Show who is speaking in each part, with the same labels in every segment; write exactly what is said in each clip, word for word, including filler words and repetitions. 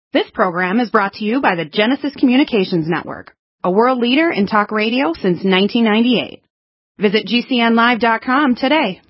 Speaker 1: This program is brought to you by the Genesis Communications Network, a world leader in talk radio since nineteen ninety-eight. Visit G C N live dot com today.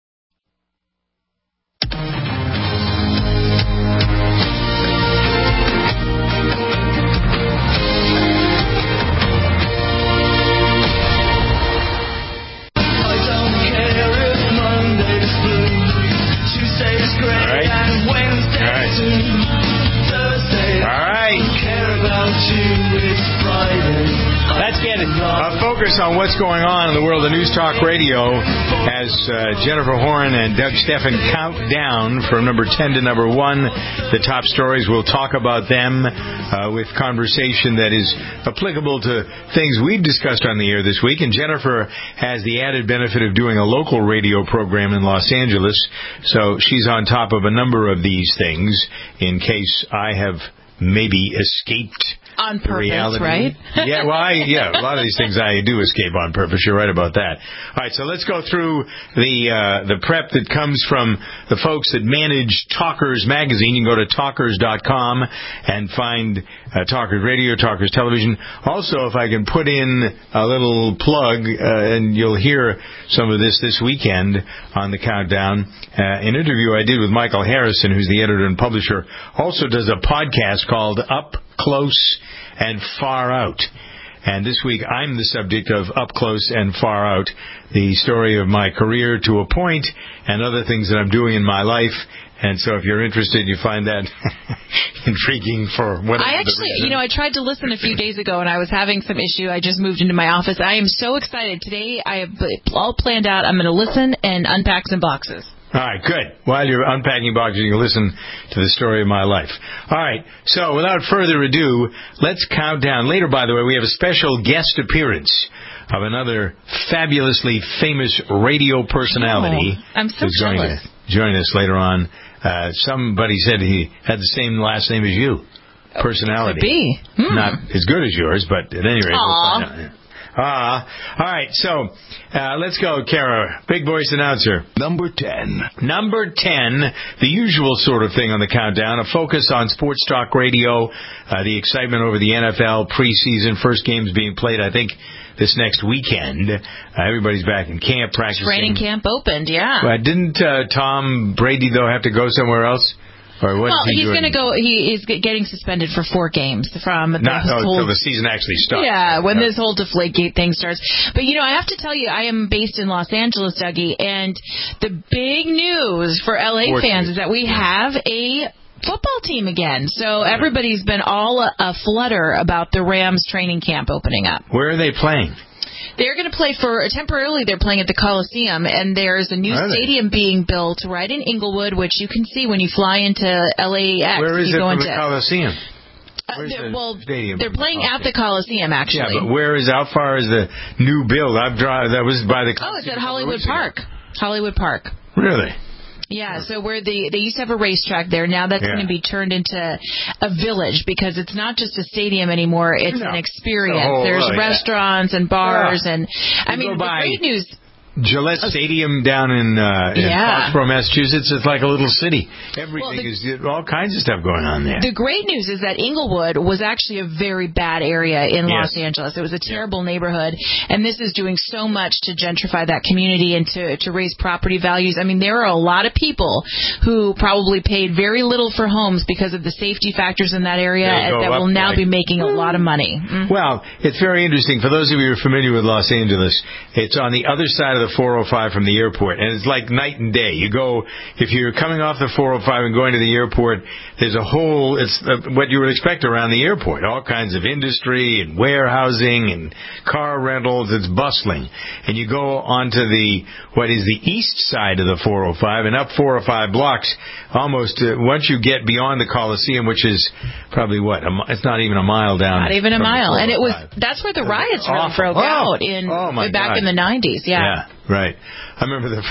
Speaker 2: Let's get a focus on what's going on in the world of News Talk Radio as uh, Jennifer Horn and Doug Steffen count down from number ten to number one. The top stories, we'll talk about them uh, with conversation that is applicable to things we've discussed on the air this week. And Jennifer has the added benefit of doing a local radio program in Los Angeles, so she's on top of a number of these things in case I have maybe escaped
Speaker 3: on purpose,
Speaker 2: reality.
Speaker 3: Right?
Speaker 2: yeah, well, I, yeah, a lot of these things I do escape on purpose. You're right about that. All right, so let's go through the uh, the prep that comes from the folks that manage Talkers Magazine. You can go to talkers dot com and find uh, Talkers Radio, Talkers Television. Also, if I can put in a little plug, uh, and you'll hear some of this this weekend on the countdown, uh, an interview I did with Michael Harrison, who's the editor and publisher, also does a podcast called Up Close and Far Out. And this week I'm the subject of Up Close and Far Out, the story of my career to a point and other things that I'm doing in my life. And so if you're interested, you find that intriguing for whatever
Speaker 3: I actually,
Speaker 2: the reason.
Speaker 3: you know, I tried to listen a few days ago and I was having some issue. I just moved into my office. I am so excited. Today I have all planned out. I'm going to listen and unpack some boxes.
Speaker 2: All right, good. While you're unpacking boxes, you can listen to the story of my life. All right, so without further ado, let's count down. Later, by the way, we have a special guest appearance of another fabulously famous radio personality.
Speaker 3: Oh, I'm so
Speaker 2: who's going
Speaker 3: jealous.
Speaker 2: to join us later on. Uh, somebody said he had the same last name as you. Personality.
Speaker 3: Could be. Hmm.
Speaker 2: Not as good as yours, but at any rate,
Speaker 3: Aww.
Speaker 2: we'll find out. Ah, all right, so uh, let's go, Kara. Big voice announcer.
Speaker 4: Number ten.
Speaker 2: Number ten, the usual sort of thing on the countdown, a focus on sports talk radio, uh, the excitement over the N F L preseason, first games being played, I think, this next weekend. Uh, everybody's back in camp practicing.
Speaker 3: Training camp opened, yeah.
Speaker 2: Uh, didn't uh, Tom Brady, though, have to go somewhere else? Or what
Speaker 3: well,
Speaker 2: he
Speaker 3: he's going to go. He is getting suspended for four games from the
Speaker 2: Not no,
Speaker 3: whole,
Speaker 2: until the season actually starts.
Speaker 3: Yeah, when
Speaker 2: no.
Speaker 3: this whole Deflategate thing starts. But you know, I have to tell you, I am based in Los Angeles, Dougie, and the big news for L A fans is that we have a football team again. So everybody's been all a flutter about the Rams training camp opening up.
Speaker 2: Where are they playing?
Speaker 3: They're going to play for, temporarily they're playing at the Coliseum, and there's a new stadium being built right in Inglewood, which you can see when you fly into L A X.
Speaker 2: Where is
Speaker 3: you
Speaker 2: it
Speaker 3: go
Speaker 2: from
Speaker 3: into,
Speaker 2: the Coliseum?
Speaker 3: Uh,
Speaker 2: the
Speaker 3: well,
Speaker 2: stadium
Speaker 3: they're playing at the Coliseum, actually.
Speaker 2: Yeah, but where is, how far is the new build? I've driven, that was by the
Speaker 3: Oh, it's at Hollywood Park. Hollywood Park.
Speaker 2: Really?
Speaker 3: Yeah, so where the they used to have a racetrack there. Now that's
Speaker 2: yeah.
Speaker 3: going to be turned into a village because it's not just a stadium anymore. It's
Speaker 2: no.
Speaker 3: an experience.
Speaker 2: Oh,
Speaker 3: There's
Speaker 2: really?
Speaker 3: restaurants and bars.
Speaker 2: Yeah.
Speaker 3: and I
Speaker 2: You
Speaker 3: mean,
Speaker 2: go
Speaker 3: the
Speaker 2: by
Speaker 3: great news...
Speaker 2: Gillette Stadium down in, uh, in
Speaker 3: yeah.
Speaker 2: Foxborough, Massachusetts. It's like a little city. Everything
Speaker 3: well, the,
Speaker 2: is all kinds of stuff going on there.
Speaker 3: The great news is that Inglewood was actually a very bad area in
Speaker 2: yes.
Speaker 3: Los Angeles. It was a terrible yeah. neighborhood, and this is doing so much to gentrify that community and to, to raise property values. I mean, there are a lot of people who probably paid very little for homes because of the safety factors in that area that will now
Speaker 2: like,
Speaker 3: be making a lot of money. Mm-hmm.
Speaker 2: Well, it's very interesting. For those of you who are familiar with Los Angeles, it's on the other side of the four oh five from the airport, and it's like night and day. You go, if you're coming off the four oh five and going to the airport, there's a whole, it's uh, what you would expect around the airport, all kinds of industry and warehousing and car rentals. It's bustling. And you go onto the, what is the east side of the four oh five and up four or five blocks, almost, uh, once you get beyond the Coliseum, which is probably what, a, it's not even a mile down.
Speaker 3: Not even a mile. And it was, that's where the riots really
Speaker 2: awful.
Speaker 3: broke
Speaker 2: oh,
Speaker 3: out in,
Speaker 2: oh my
Speaker 3: back
Speaker 2: God.
Speaker 3: in the nineties. Yeah.
Speaker 2: Yeah, right. I remember the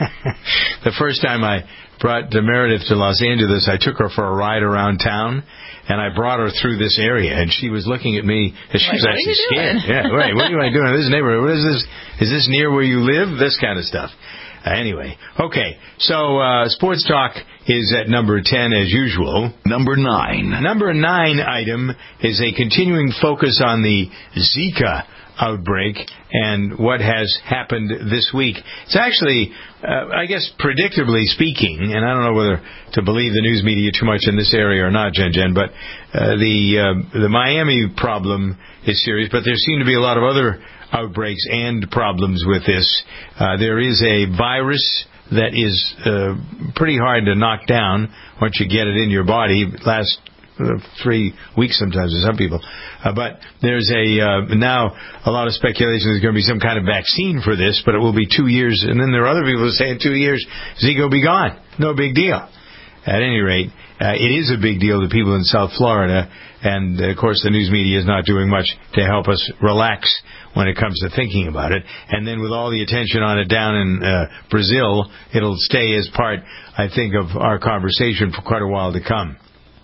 Speaker 2: the first time I brought Meredith to Los Angeles, I took her for a ride around town, and I brought her through this area, and she was looking at me, and she was
Speaker 3: like,
Speaker 2: actually
Speaker 3: what
Speaker 2: scared. Yeah, right. What are you doing in this neighborhood? What is this? Is this near where you live? This kind of stuff. Uh, anyway, okay. So uh, sports talk is at number ten as usual.
Speaker 4: Number nine.
Speaker 2: Number nine item is a continuing focus on the Zika outbreak and what has happened this week. It's actually, uh, I guess, predictably speaking, and I don't know whether to believe the news media too much in this area or not, Jen Jen, but uh, the uh, the Miami problem is serious, but there seem to be a lot of other outbreaks and problems with this. Uh, there is a virus that is uh, pretty hard to knock down once you get it in your body. It lasts uh, three weeks sometimes for some people. Uh, but there's a uh, now a lot of speculation there's going to be some kind of vaccine for this, but it will be two years. And then there are other people who say in two years, Zika will be gone. No big deal. At any rate, uh, it is a big deal to people in South Florida, and, uh, of course, the news media is not doing much to help us relax when it comes to thinking about it. And then with all the attention on it down in uh, Brazil, it'll stay as part, I think, of our conversation for quite a while to come.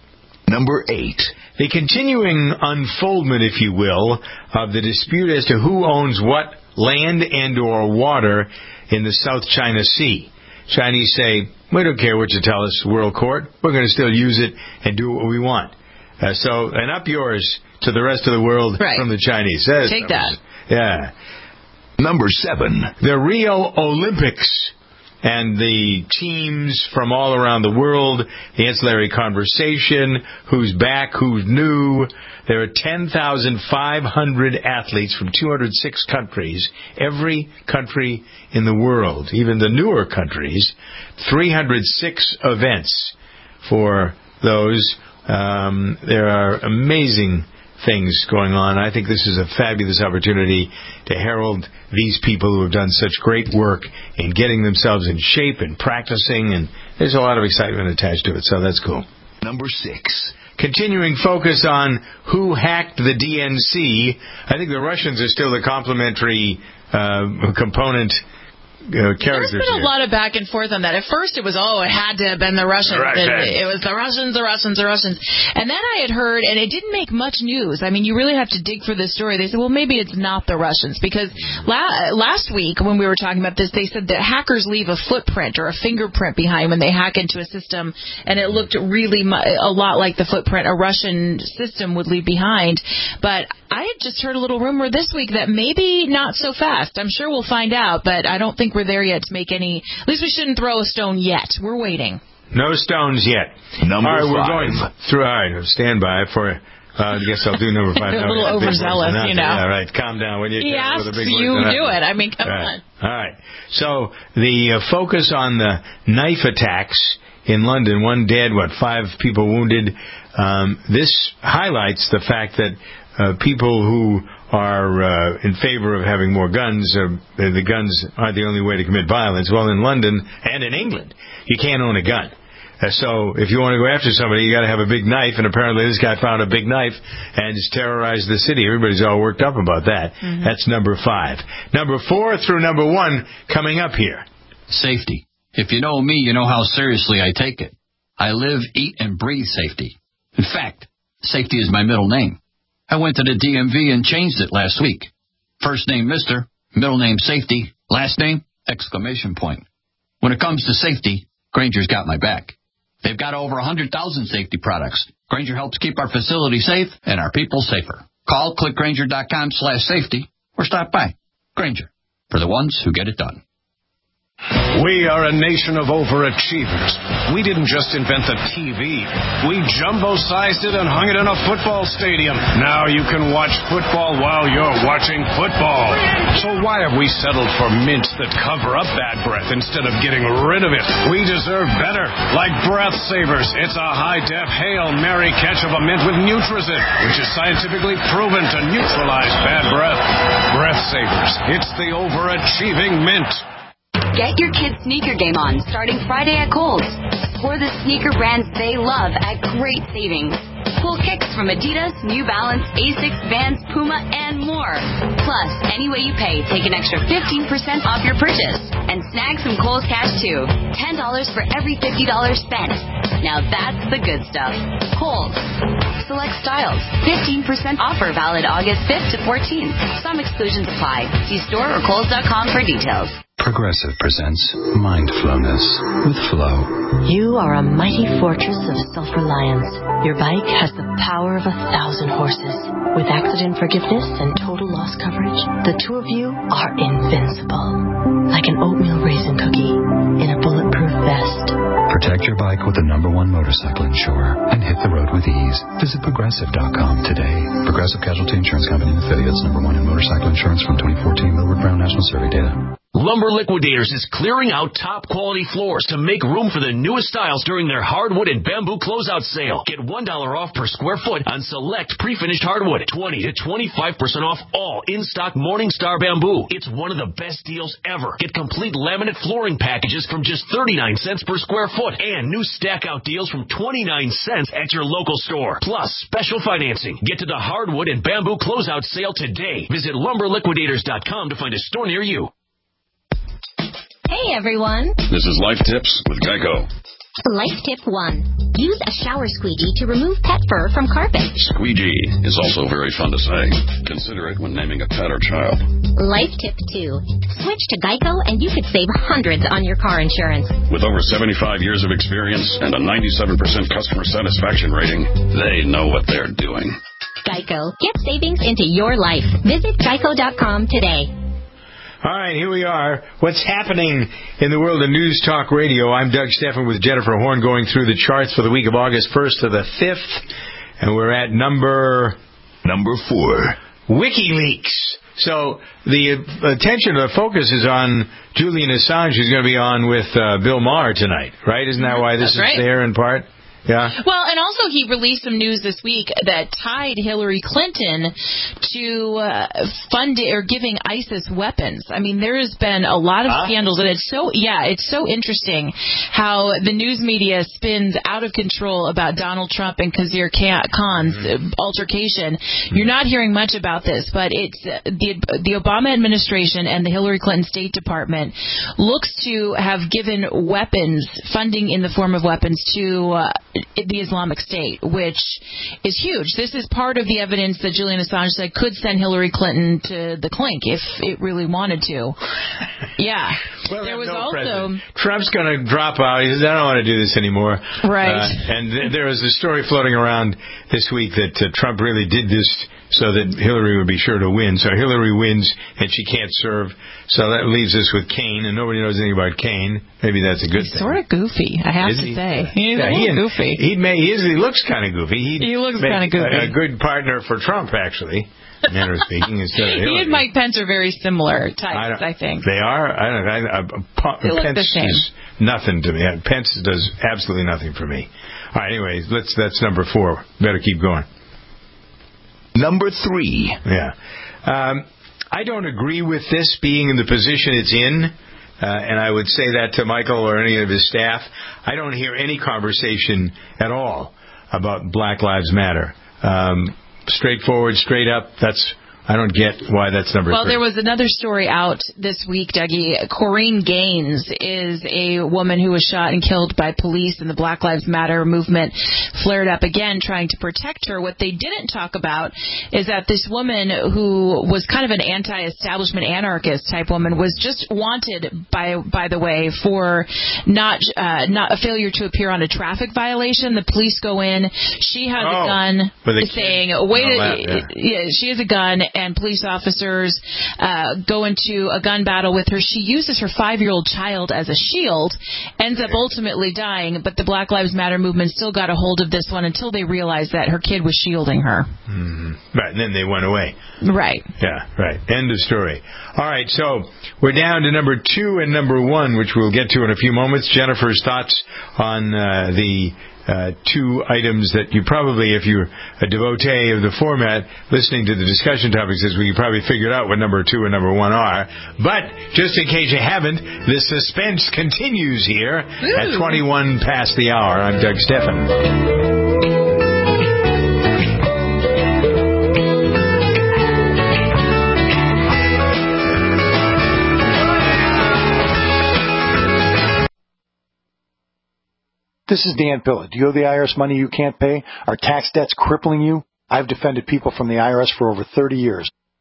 Speaker 4: Number eight.
Speaker 2: The continuing unfoldment, if you will, of the dispute as to who owns what land and or water in the South China Sea. Chinese say, we don't care what you tell us, World Court. We're going to still use it and do what we want. Uh, so, and up yours to the rest of the world
Speaker 3: right.
Speaker 2: from the Chinese. That's
Speaker 3: Take that.
Speaker 2: Yeah.
Speaker 4: Number seven.
Speaker 2: The Rio Olympics and the teams from all around the world, the ancillary conversation, who's back, who's new. There are ten thousand five hundred athletes from two hundred six countries, every country in the world, even the newer countries, three hundred six events for those. Um, there are amazing things going on. I think this is a fabulous opportunity to herald these people who have done such great work in getting themselves in shape and practicing, and there's a lot of excitement attached to it, so that's cool.
Speaker 4: Number six.
Speaker 2: Continuing focus on who hacked the D N C. I think the Russians are still the complementary uh, component Uh,
Speaker 3: There's been a
Speaker 2: here.
Speaker 3: lot of back and forth on that. At first it was, oh, it had to have been the Russians.
Speaker 2: Right,
Speaker 3: and
Speaker 2: right.
Speaker 3: It was the Russians, the Russians, the Russians. And then I had heard, and it didn't make much news. I mean, you really have to dig for this story. They said, well, maybe it's not the Russians. Because la- last week when we were talking about this, they said that hackers leave a footprint or a fingerprint behind when they hack into a system. And it looked really mu- a lot like the footprint a Russian system would leave behind. But I had just heard a little rumor this week that maybe not so fast. I'm sure we'll find out, but I don't think we're there yet to make any. At least we shouldn't throw a stone yet. We're waiting.
Speaker 2: No stones yet.
Speaker 4: Number
Speaker 2: all right,
Speaker 4: five.
Speaker 2: we're going through. All right, stand by for. Uh, I guess I'll do number five.
Speaker 3: A little overzealous, you know.
Speaker 2: Yeah, right. Calm down. When you
Speaker 3: he
Speaker 2: asked
Speaker 3: asks,
Speaker 2: with a big
Speaker 3: you
Speaker 2: word,
Speaker 3: do it. I mean, come
Speaker 2: all right.
Speaker 3: on.
Speaker 2: All right. So the uh, focus on the knife attacks in London. One dead, what, five people wounded. Um, this highlights the fact that uh, people who are uh, in favor of having more guns, uh, the guns aren't the only way to commit violence. Well, in London and in England, you can't own a gun. Uh, so if you want to go after somebody, you got to have a big knife, and apparently this guy found a big knife and just terrorized the city. Everybody's all worked up about that. Mm-hmm. That's number five. Number four through number one coming up here.
Speaker 5: Safety. If you know me, you know how seriously I take it. I live, eat, and breathe safety. In fact, safety is my middle name. I went to the D M V and changed it last week. First name Mister, middle name Safety, last name exclamation point. When it comes to safety, Grainger's got my back. They've got over one hundred thousand safety products. Grainger helps keep our facility safe and our people safer. Call click grainger dot com slash safety or stop by. Grainger, for the ones who get it done.
Speaker 6: We are a nation of overachievers. We didn't just invent the T V. We jumbo-sized it and hung it in a football stadium. Now you can watch football while you're watching football. So why have we settled for mints that cover up bad breath instead of getting rid of it? We deserve better. Like Breath Savers. It's a high-def Hail Mary catch of a mint with Nutrizin, which is scientifically proven to neutralize bad breath. Breath Savers. It's the overachieving mint.
Speaker 7: Get your kids' sneaker game on starting Friday at Kohl's. For the sneaker brands they love at great savings. Cool kicks from Adidas, New Balance, Asics, Vans, Puma, and more. Plus, any way you pay, take an extra fifteen percent off your purchase. And snag some Kohl's cash too. ten dollars for every fifty dollars spent. Now that's the good stuff. Kohl's. Select styles. fifteen percent offer valid August fifth to fourteenth. Some exclusions apply. See store or kohls dot com for details.
Speaker 8: Progressive presents Mindfulness with Flo.
Speaker 9: You are a mighty fortress of self-reliance. Your bike has the power of a thousand horses. With accident forgiveness and total loss coverage, the two of you are invincible. Like an oatmeal raisin cookie in a bulletproof vest.
Speaker 8: Protect your bike with the number one motorcycle insurer and hit the road with ease. Visit Progressive dot com today. Progressive Casualty Insurance Company and affiliates, number one in motorcycle insurance from twenty fourteen Millward Brown National Survey data.
Speaker 10: Lumber Liquidators is clearing out top-quality floors to make room for the newest styles during their hardwood and bamboo closeout sale. Get one dollar off per square foot on select pre-finished hardwood. twenty to twenty-five percent off all in-stock Morningstar bamboo. It's one of the best deals ever. Get complete laminate flooring packages from just thirty-nine cents per square foot and new stack-out deals from twenty-nine cents at your local store. Plus, special financing. Get to the hardwood and bamboo closeout sale today. Visit lumber liquidators dot com to find a store near you.
Speaker 11: Hey, everyone.
Speaker 12: This is Life Tips with Geico.
Speaker 11: Life Tip one. Use a shower squeegee to remove pet fur from carpet.
Speaker 12: Squeegee is also very fun to say. Consider it when naming a pet or child.
Speaker 11: Life Tip two. Switch to Geico and you could save hundreds on your car insurance.
Speaker 12: With over seventy-five years of experience and a ninety-seven percent customer satisfaction rating, they know what they're doing.
Speaker 11: Geico. Get savings into your life. Visit geico dot com today.
Speaker 2: All right, here we are. What's happening in the world of News Talk Radio? I'm Doug Steffen with Jennifer Horn going through the charts for the week of August first to the fifth. And we're at number...
Speaker 4: Number four.
Speaker 2: WikiLeaks. So the attention, the focus is on Julian Assange, who's going to be on with uh, Bill Maher tonight, right? Isn't that why this
Speaker 3: That's
Speaker 2: is
Speaker 3: right.
Speaker 2: there in part? Yeah.
Speaker 3: Well, and also he released some news this week that tied Hillary Clinton to uh, funding or giving ISIS weapons. I mean, there has been a lot of huh? scandals, and it's so yeah, it's so interesting how the news media spins out of control about Donald Trump and Khizr Khan's mm-hmm. altercation. Mm-hmm. You're not hearing much about this, but it's uh, the the Obama administration and the Hillary Clinton State Department looks to have given weapons, funding in the form of weapons to uh, the Islamic State, which is huge. This is part of the evidence that Julian Assange said could send Hillary Clinton to the clink if it really wanted to. Yeah.
Speaker 2: Well,
Speaker 3: there was
Speaker 2: no
Speaker 3: also
Speaker 2: president. Trump's going to drop out. He says, I don't want to do this anymore.
Speaker 3: Right.
Speaker 2: Uh, and th- there was a story floating around this week that uh, Trump really did this so that Hillary would be sure to win. So Hillary wins, and she can't serve. So that leaves us with Cain, and nobody knows anything about Cain. Maybe that's a good
Speaker 3: He's
Speaker 2: thing.
Speaker 3: sort of goofy, I have
Speaker 2: is
Speaker 3: to
Speaker 2: he?
Speaker 3: say. He's
Speaker 2: yeah,
Speaker 3: a little
Speaker 2: he,
Speaker 3: goofy.
Speaker 2: He, may, he, is, he looks kind of goofy. He'd
Speaker 3: he looks kind of goofy.
Speaker 2: A, a good partner for Trump, actually, manner of speaking, instead of Hillary.
Speaker 3: He and Mike Pence are very similar types, I, I think.
Speaker 2: They are? I don't know. I, I,
Speaker 3: they look
Speaker 2: Pence
Speaker 3: the same.
Speaker 2: does nothing to me. Pence does absolutely nothing for me. All right, anyways, let's, that's number four. Better keep going.
Speaker 4: Number three.
Speaker 2: Yeah. Um, I don't agree with this being in the position it's in, uh, and I would say that to Michael or any of his staff. I don't hear any conversation at all about Black Lives Matter. Um, straightforward, straight up, that's... I don't get why that's number
Speaker 3: well,
Speaker 2: three.
Speaker 3: Well, there was another story out this week, Dougie. Corrine Gaines is a woman who was shot and killed by police, and the Black Lives Matter movement flared up again trying to protect her. What they didn't talk about is that this woman, who was kind of an anti-establishment anarchist type woman, was just wanted, by by the way, for not uh, not a failure to appear on a traffic violation. The police go in. She has
Speaker 2: oh,
Speaker 3: a gun saying, wait,
Speaker 2: that, yeah.
Speaker 3: yeah, she has a gun. And police officers uh, go into a gun battle with her. She uses her five-year-old child as a shield, ends up ultimately dying, but the Black Lives Matter movement still got a hold of this one until they realized that her kid was shielding her.
Speaker 2: Mm-hmm. Right, and then they went away.
Speaker 3: Right.
Speaker 2: Yeah, right. End of story. All right, so we're down to number two and number one, which we'll get to in a few moments. Jennifer's thoughts on uh, the... Uh, two items that you probably, if you're a devotee of the format, listening to the discussion topics this week, you probably figured out what number two and number one are. But just in case you haven't, the suspense continues here Ooh. At twenty-one past the hour. I'm Doug Steffen.
Speaker 13: This is Dan Pilla. Do you owe the I R S money you can't pay? Are tax debts crippling you? I've defended people from the I R S for over thirty years.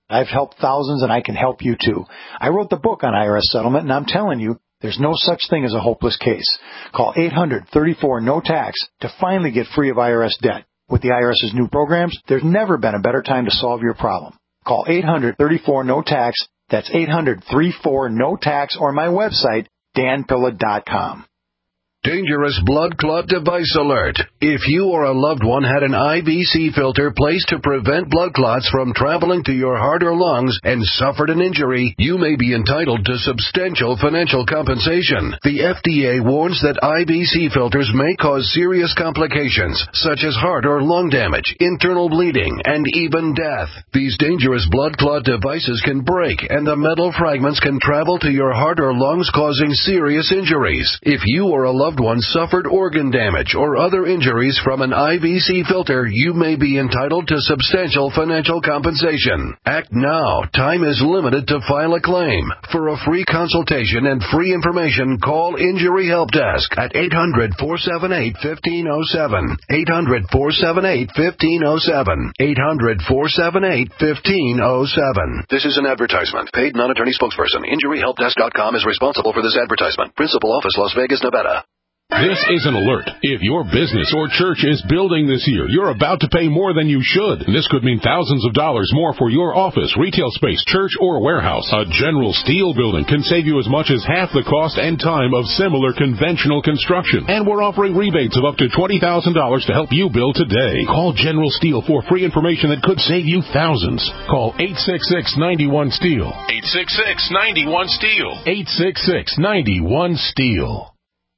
Speaker 13: I've helped thousands, and I can help you too. I wrote the book on I R S settlement, and I'm telling you, there's no such thing as a hopeless case. Call eight hundred, thirty-four, no tax to finally get free of I R S debt. With the IRS's new programs, there's never been a better time to solve your problem. Call eight hundred, thirty-four, no tax. That's eight hundred, thirty-four, no tax, or my website, dan pilla dot com.
Speaker 6: Dangerous blood clot device alert. If you or a loved one had an I V C filter placed to prevent blood clots from traveling to your heart or lungs and suffered an injury, you may be entitled to substantial financial compensation. The F D A warns that I V C filters may cause serious complications, such as heart or lung damage, internal bleeding, and even death. These dangerous blood clot devices can break, and the metal fragments can travel to your heart or lungs, causing serious injuries. If you or a loved one suffered organ damage or other injuries from an I V C filter, you may be entitled to substantial financial compensation. Act now. Time is limited to file a claim. For a free consultation and free information, call Injury Help Desk at eight hundred, four seven eight, one five zero seven. eight hundred, four seven eight, one five zero seven. eight hundred, four seven eight, one five zero seven.
Speaker 14: This is an advertisement. Paid non-attorney spokesperson. Injury Help Desk dot com is responsible for this advertisement. Principal office, Las Vegas, Nevada.
Speaker 15: This is an alert. If your business or church is building this year, you're about to pay more than you should. This could mean thousands of dollars more for your office, retail space, church, or warehouse. A General Steel building can save you as much as half the cost and time of similar conventional construction. And we're offering rebates of up to twenty thousand dollars to help you build today. Call General Steel for free information that could save you thousands. Call eight six six, nine one, STEEL. eight six six, nine one, STEEL. eight six six, nine one, STEEL.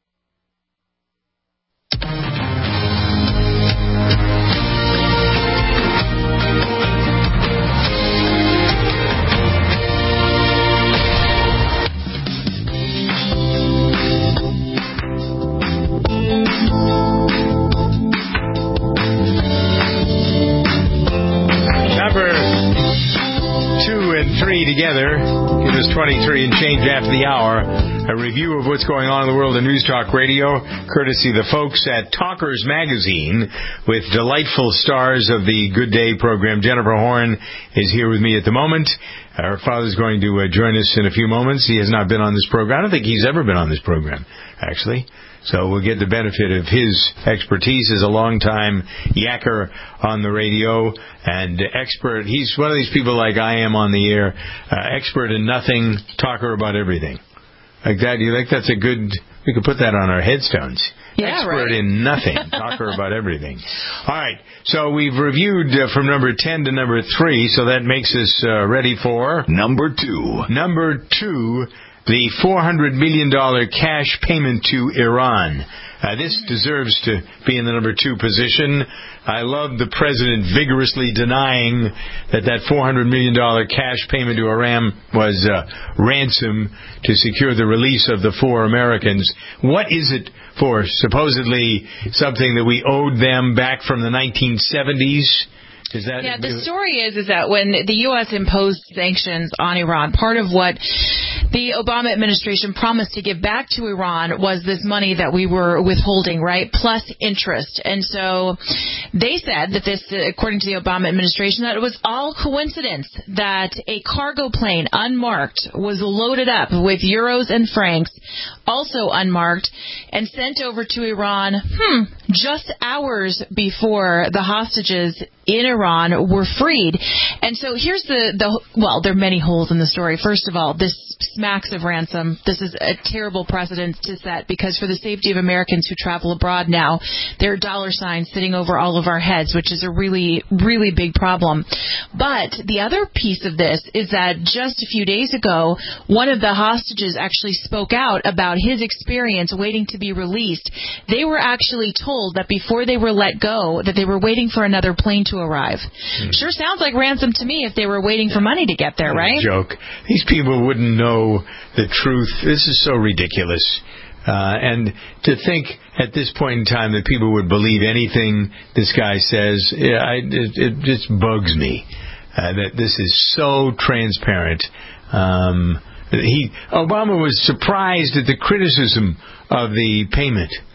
Speaker 2: Together, it was twenty-three and change after the hour. A review of what's going on in the world of News Talk Radio, courtesy of the folks at Talkers Magazine, with delightful stars of the Good Day program. Jennifer Horn is here with me at the moment. Her father's going to uh, join us in a few moments. He has not been on this program. I don't think he's ever been on this program, actually. So we'll get the benefit of his expertise as a long-time yacker on the radio and expert. He's one of these people like I am on the air, uh, expert in nothing, talker about everything. Like that, you think that's a good, we could put that on our headstones.
Speaker 3: Yeah,
Speaker 2: expert
Speaker 3: right.
Speaker 2: in nothing, talker about everything. All right, so we've reviewed uh, from number ten to number three, so that makes us uh, ready for...
Speaker 4: Number two.
Speaker 2: Number two. The four hundred million dollars cash payment to Iran. Uh, this deserves to be in the number two position. I love the president vigorously denying that that four hundred million dollars cash payment to Iran was uh, ransom to secure the release of the four Americans. What is it for? Supposedly something that we owed them back from the nineteen seventies? Is that
Speaker 3: yeah, the story is is that when the U S imposed sanctions on Iran, part of what the Obama administration promised to give back to Iran was this money that we were withholding, right, plus interest. And so they said that this, according to the Obama administration, that it was all coincidence that a cargo plane, unmarked, was loaded up with euros and francs, also unmarked, and sent over to Iran hmm, just hours before the hostages in Iran were freed. And so here's the, the, well, there are many holes in the story. First of all, this smacks of ransom. This is a terrible precedent to set because for the safety of Americans who travel abroad now, there are dollar signs sitting over all of our heads, which is a really, really big problem. But the other piece of this is that just a few days ago, one of the hostages actually spoke out about his experience waiting to be released. They were actually told that before they were let go, that they were waiting for another plane to arrive. Hmm. Sure sounds like ransom to me if they were waiting for money to get there,
Speaker 2: what
Speaker 3: right?
Speaker 2: A joke. These people wouldn't know the truth. This is so ridiculous. Uh, and to think at this point in time that people would believe anything this guy says, yeah, I, it, it just bugs me. Uh, that this is so transparent. Um, he Obama was surprised at the criticism of the payment.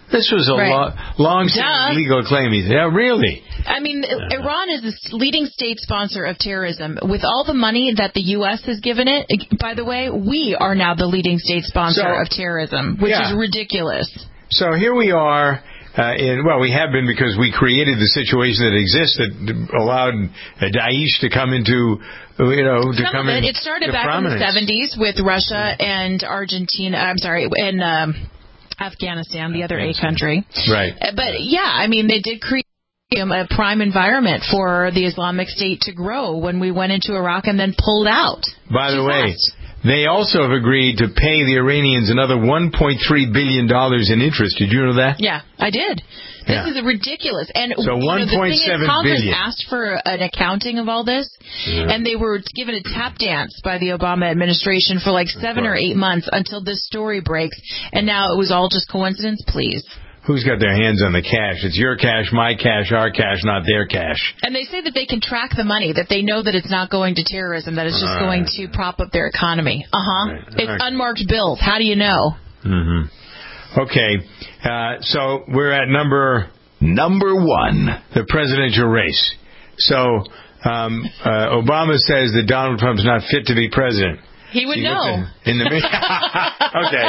Speaker 2: This was a
Speaker 3: Right.
Speaker 2: lo- long-standing legal claim. Yeah, really?
Speaker 3: I mean, Iran is the leading state sponsor of terrorism. With all the money that the U S has given it, by the way, we are now the leading state sponsor
Speaker 2: So-
Speaker 3: of terrorism, which
Speaker 2: Yeah.
Speaker 3: is ridiculous.
Speaker 2: So here we are. Uh, in, well, we have been because we created the situation that exists that allowed uh, Daesh to come into, you know, to
Speaker 3: Some
Speaker 2: come
Speaker 3: of it,
Speaker 2: in.
Speaker 3: it started
Speaker 2: to
Speaker 3: back
Speaker 2: prominence.
Speaker 3: in the seventies with Russia and Argentina. I'm sorry, and um, Afghanistan, the other A country.
Speaker 2: Right.
Speaker 3: Uh, But yeah, I mean, they did create um, a prime environment for the Islamic State to grow when we went into Iraq and then pulled out.
Speaker 2: By the
Speaker 3: Too
Speaker 2: way,
Speaker 3: fast.
Speaker 2: they also have agreed to pay the Iranians another one point three billion dollars in interest. Did you know that?
Speaker 3: Yeah, I did. This
Speaker 2: Yeah.
Speaker 3: is ridiculous. And
Speaker 2: So
Speaker 3: you know, the thing is,
Speaker 2: one point seven
Speaker 3: Congress
Speaker 2: billion.
Speaker 3: asked for an accounting of all this,
Speaker 2: Yeah.
Speaker 3: and they were given a tap dance by the Obama administration for like seven or eight months until this story breaks, and now it was all just coincidence. Please.
Speaker 2: Who's got their hands on the cash? It's your cash, my cash, our cash, not their cash.
Speaker 3: And they say that they can track the money, that they know that it's not going to terrorism, that it's just
Speaker 2: All
Speaker 3: going
Speaker 2: right.
Speaker 3: to prop up their economy. Uh-huh.
Speaker 2: Right.
Speaker 3: It's
Speaker 2: All right.
Speaker 3: unmarked bills. How do you know?
Speaker 2: Mm-hmm. Okay, uh, so we're at number
Speaker 4: number one,
Speaker 2: the presidential race. So um, uh, Obama says that Donald Trump's not fit to be president.
Speaker 3: He would
Speaker 2: See,
Speaker 3: know.
Speaker 2: In, in the okay.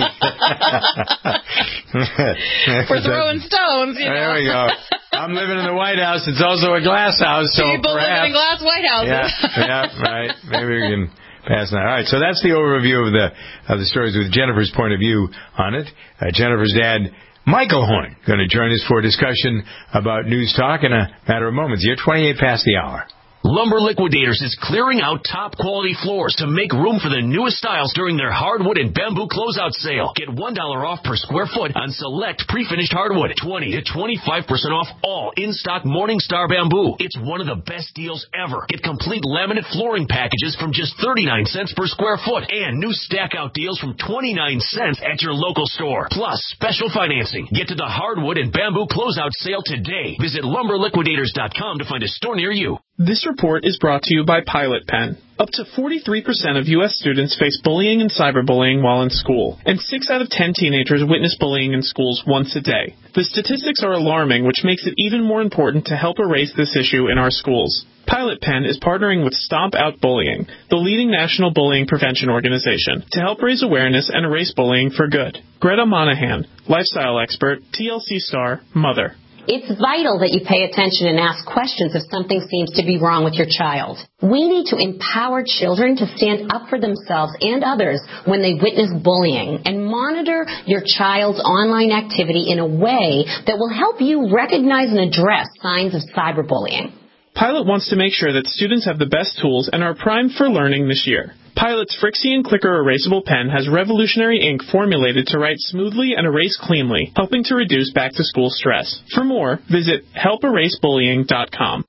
Speaker 3: We're throwing stones, you know.
Speaker 2: There we go. I'm living in the White House. It's also a glass house, so
Speaker 3: People
Speaker 2: perhaps.
Speaker 3: live in glass White Houses.
Speaker 2: Yeah, yeah, right. Maybe we can pass that. All right, so that's the overview of the of the stories with Jennifer's point of view on it. Uh, Jennifer's dad, Michael Horn, going to join us for a discussion about News Talk in a matter of moments. You're twenty-eight past the hour.
Speaker 10: Lumber Liquidators is clearing out top-quality floors to make room for the newest styles during their hardwood and bamboo closeout sale. Get one dollar off per square foot on select pre-finished hardwood. twenty to twenty-five percent off all in-stock Morningstar bamboo. It's one of the best deals ever. Get complete laminate flooring packages from just thirty-nine cents per square foot. And new stack-out deals from twenty-nine cents at your local store. Plus, special financing. Get to the hardwood and bamboo closeout sale today. Visit lumber liquidators dot com to find a store near you.
Speaker 16: This report is brought to you by Pilot Pen. Up to forty-three percent of U S students face bullying and cyberbullying while in school, and six out of ten teenagers witness bullying in schools once a day. The statistics are alarming, which makes it even more important to help erase this issue in our schools. Pilot Pen is partnering with Stomp Out Bullying, the leading national bullying prevention organization, to help raise awareness and erase bullying for good. Greta Monahan, lifestyle expert, T L C star, mother.
Speaker 17: It's vital that you pay attention and ask questions if something seems to be wrong with your child. We need to empower children to stand up for themselves and others when they witness bullying, and monitor your child's online activity in a way that will help you recognize and address signs of cyberbullying.
Speaker 16: Pilot wants to make sure that students have the best tools and are primed for learning this year. Pilot's Frixion Clicker Erasable Pen has revolutionary ink formulated to write smoothly and erase cleanly, helping to reduce back-to-school stress. For more, visit help erase bullying dot com.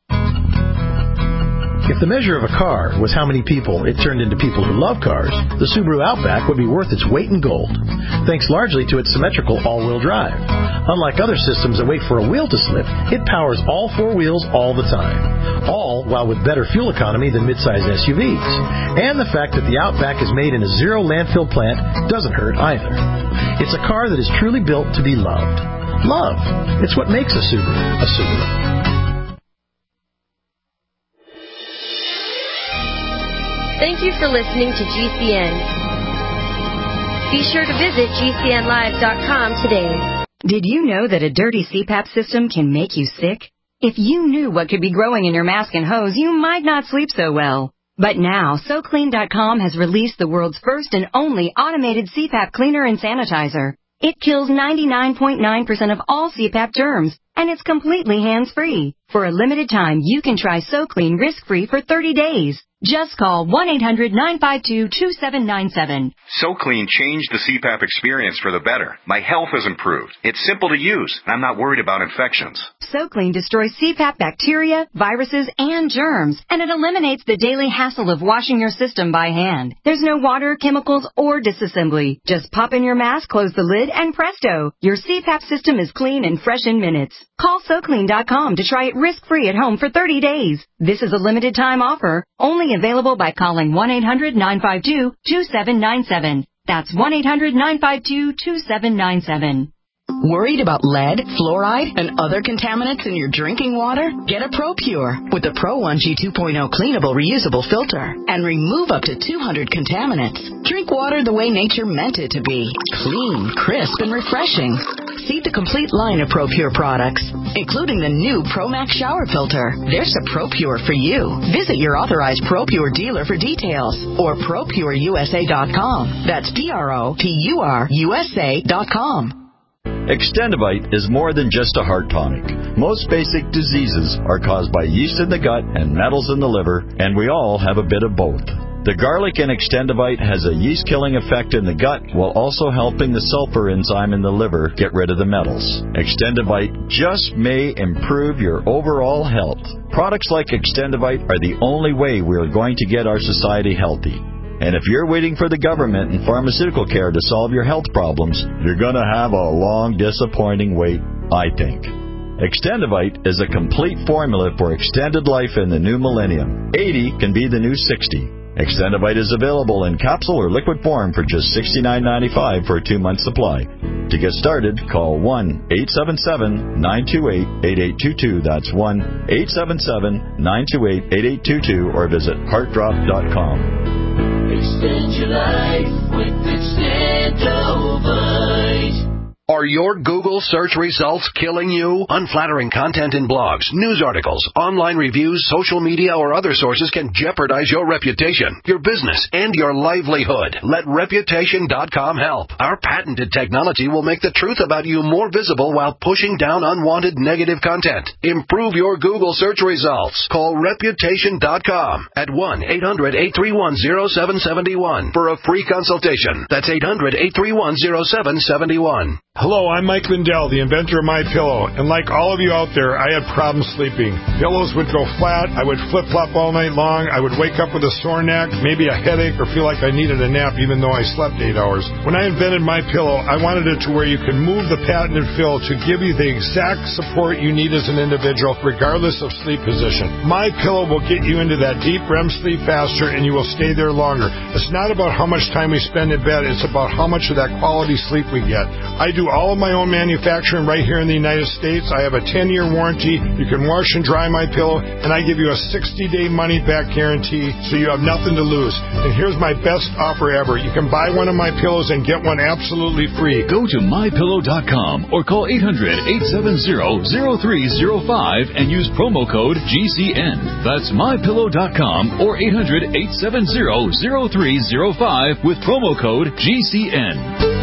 Speaker 18: If the measure of a car was how many people it turned into people who love cars, the Subaru Outback would be worth its weight in gold, thanks largely to its symmetrical all-wheel drive. Unlike other systems that wait for a wheel to slip, it powers all four wheels all the time, all while with better fuel economy than midsize S U Vs. And the fact that the Outback is made in a zero landfill plant doesn't hurt either. It's a car that is truly built to be loved. Love. It's what makes a Subaru a Subaru.
Speaker 19: Thank you for listening to G C N. Be sure to visit G C N live dot com today.
Speaker 20: Did you know that a dirty C PAP system can make you sick? If you knew what could be growing in your mask and hose, you might not sleep so well. But now, So Clean dot com has released the world's first and only automated C PAP cleaner and sanitizer. It kills ninety-nine point nine percent of all C PAP germs, and it's completely hands-free. For a limited time, you can try So Clean risk-free for thirty days. Just call one eight hundred nine five two two seven nine seven.
Speaker 21: So Clean changed the C PAP experience for the better. My health has improved. It's simple to use, and I'm not worried about infections.
Speaker 20: So Clean destroys C PAP bacteria, viruses, and germs, and it eliminates the daily hassle of washing your system by hand. There's no water, chemicals, or disassembly. Just pop in your mask, close the lid, and presto! Your C PAP system is clean and fresh in minutes. Call So Clean dot com to try it risk-free at home for thirty days. This is a limited-time offer, only available by calling one eight hundred nine five two two seven nine seven. That's one eight hundred nine five two two seven nine seven.
Speaker 1: Worried about lead, fluoride, and other contaminants in your drinking water? Get a ProPure with the Pro one G two point oh cleanable reusable filter and remove up to two hundred contaminants. Drink water the way nature meant it to be. Clean, crisp, and refreshing. See the complete line of ProPure products, including the new ProMax shower filter. There's a ProPure for you. Visit your authorized ProPure dealer for details or Pro Pure U S A dot com. That's P R O P U R U S A dot com.
Speaker 22: Extendivite is more than just a heart tonic. Most basic diseases are caused by yeast in the gut and metals in the liver, and we all have a bit of both. The garlic in Extendivite has a yeast-killing effect in the gut while also helping the sulfur enzyme in the liver get rid of the metals. Extendivite just may improve your overall health. Products like Extendivite are the only way we are going to get our society healthy. And if you're waiting for the government and pharmaceutical care to solve your health problems, you're going to have a long, disappointing wait, I think. Extendivite is a complete formula for extended life in the new millennium. eighty can be the new sixty. Extendivite is available in capsule or liquid form for just sixty-nine ninety-five for a two-month supply. To get started, call one eight seven seven, nine two eight, eight eight two two. That's one eight seven seven, nine two eight, eight eight two two or visit heart drop dot com.
Speaker 23: Extend your life with Extendovite.
Speaker 14: Are your Google search results killing you? Unflattering content in blogs, news articles, online reviews, social media, or other sources can jeopardize your reputation, your business, and your livelihood. Let Reputation dot com help. Our patented technology will make the truth about you more visible while pushing down unwanted negative content. Improve your Google search results. Call Reputation dot com at one eight hundred, eight three one, zero seven seven one for a free consultation. That's eight hundred, eight three one, zero seven seven one.
Speaker 24: Hello, I'm Mike Lindell, the inventor of MyPillow, and like all of you out there, I had problems sleeping. Pillows would go flat, I would flip-flop all night long, I would wake up with a sore neck, maybe a headache, or feel like I needed a nap even though I slept eight hours. When I invented MyPillow, I wanted it to where you could move the patented fill to give you the exact support you need as an individual, regardless of sleep position. MyPillow will get you into that deep R E M sleep faster, and you will stay there longer. It's not about how much time we spend in bed, it's about how much of that quality sleep we get. I do all of my own manufacturing right here in the United States. I have a ten-year warranty. You can wash and dry my pillow, and I give you a sixty-day money-back guarantee, so you have nothing to lose. And here's my best offer ever. You can buy one of my pillows and get one absolutely free.
Speaker 25: Go to my pillow dot com or call eight hundred, eight seven zero, zero three zero five and use promo code G C N. That's my pillow dot com or eight hundred, eight seven zero, zero three zero five with promo code G C N.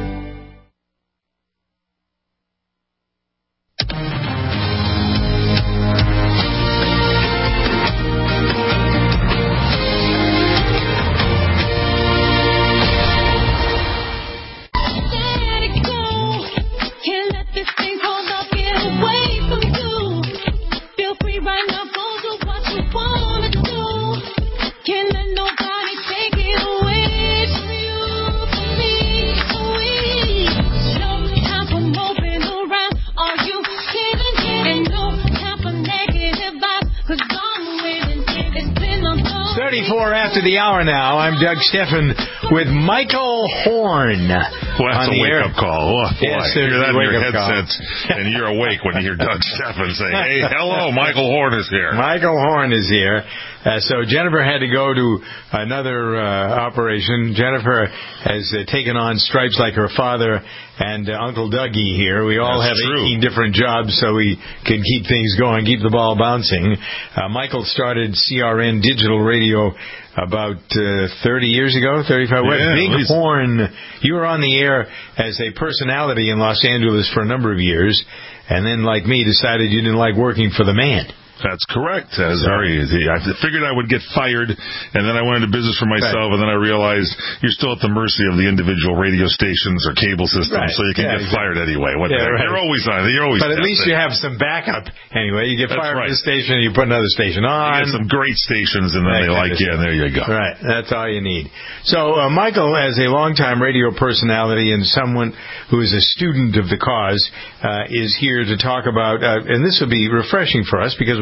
Speaker 2: After the hour now, I'm Doug Steffen with Michael Horn.
Speaker 26: Well, that's a wake-up call. Oh, boy.
Speaker 2: Yes,
Speaker 26: you hear that in your headsets,
Speaker 2: call.
Speaker 26: and you're awake when you hear Doug Steffen say, hey, hello, Michael Horn is here.
Speaker 2: Michael Horn is here. Uh, so Jennifer had to go to another uh, operation. Jennifer has uh, taken on stripes like her father and uh, Uncle Dougie here. We all
Speaker 26: That's
Speaker 2: have
Speaker 26: true.
Speaker 2: eighteen different jobs so we can keep things going, keep the ball bouncing. Uh, Michael started C R N Digital Radio about uh, thirty years ago, thirty-five.
Speaker 26: Yeah,
Speaker 2: Big Horn. You were on the air as a personality in Los Angeles for a number of years, and then, like me, decided you didn't like working for the man.
Speaker 26: That's correct. As very easy. I figured I would get fired, and then I went into business for myself, right. And then I realized you're still at the mercy of the individual radio stations or cable systems, right. So you can yeah, get exactly. fired anyway. What yeah, right. You're always on. You're always.
Speaker 2: But at least
Speaker 26: it.
Speaker 2: you have some backup anyway. You get
Speaker 26: That's
Speaker 2: fired
Speaker 26: right.
Speaker 2: from the station, and you put another station on.
Speaker 26: You get some great stations, and then that they like you, and there you go.
Speaker 2: Right. That's all you need. So uh, Michael, as a longtime radio personality and someone who is a student of the cause, uh, is here to talk about, uh, and this will be refreshing for us because we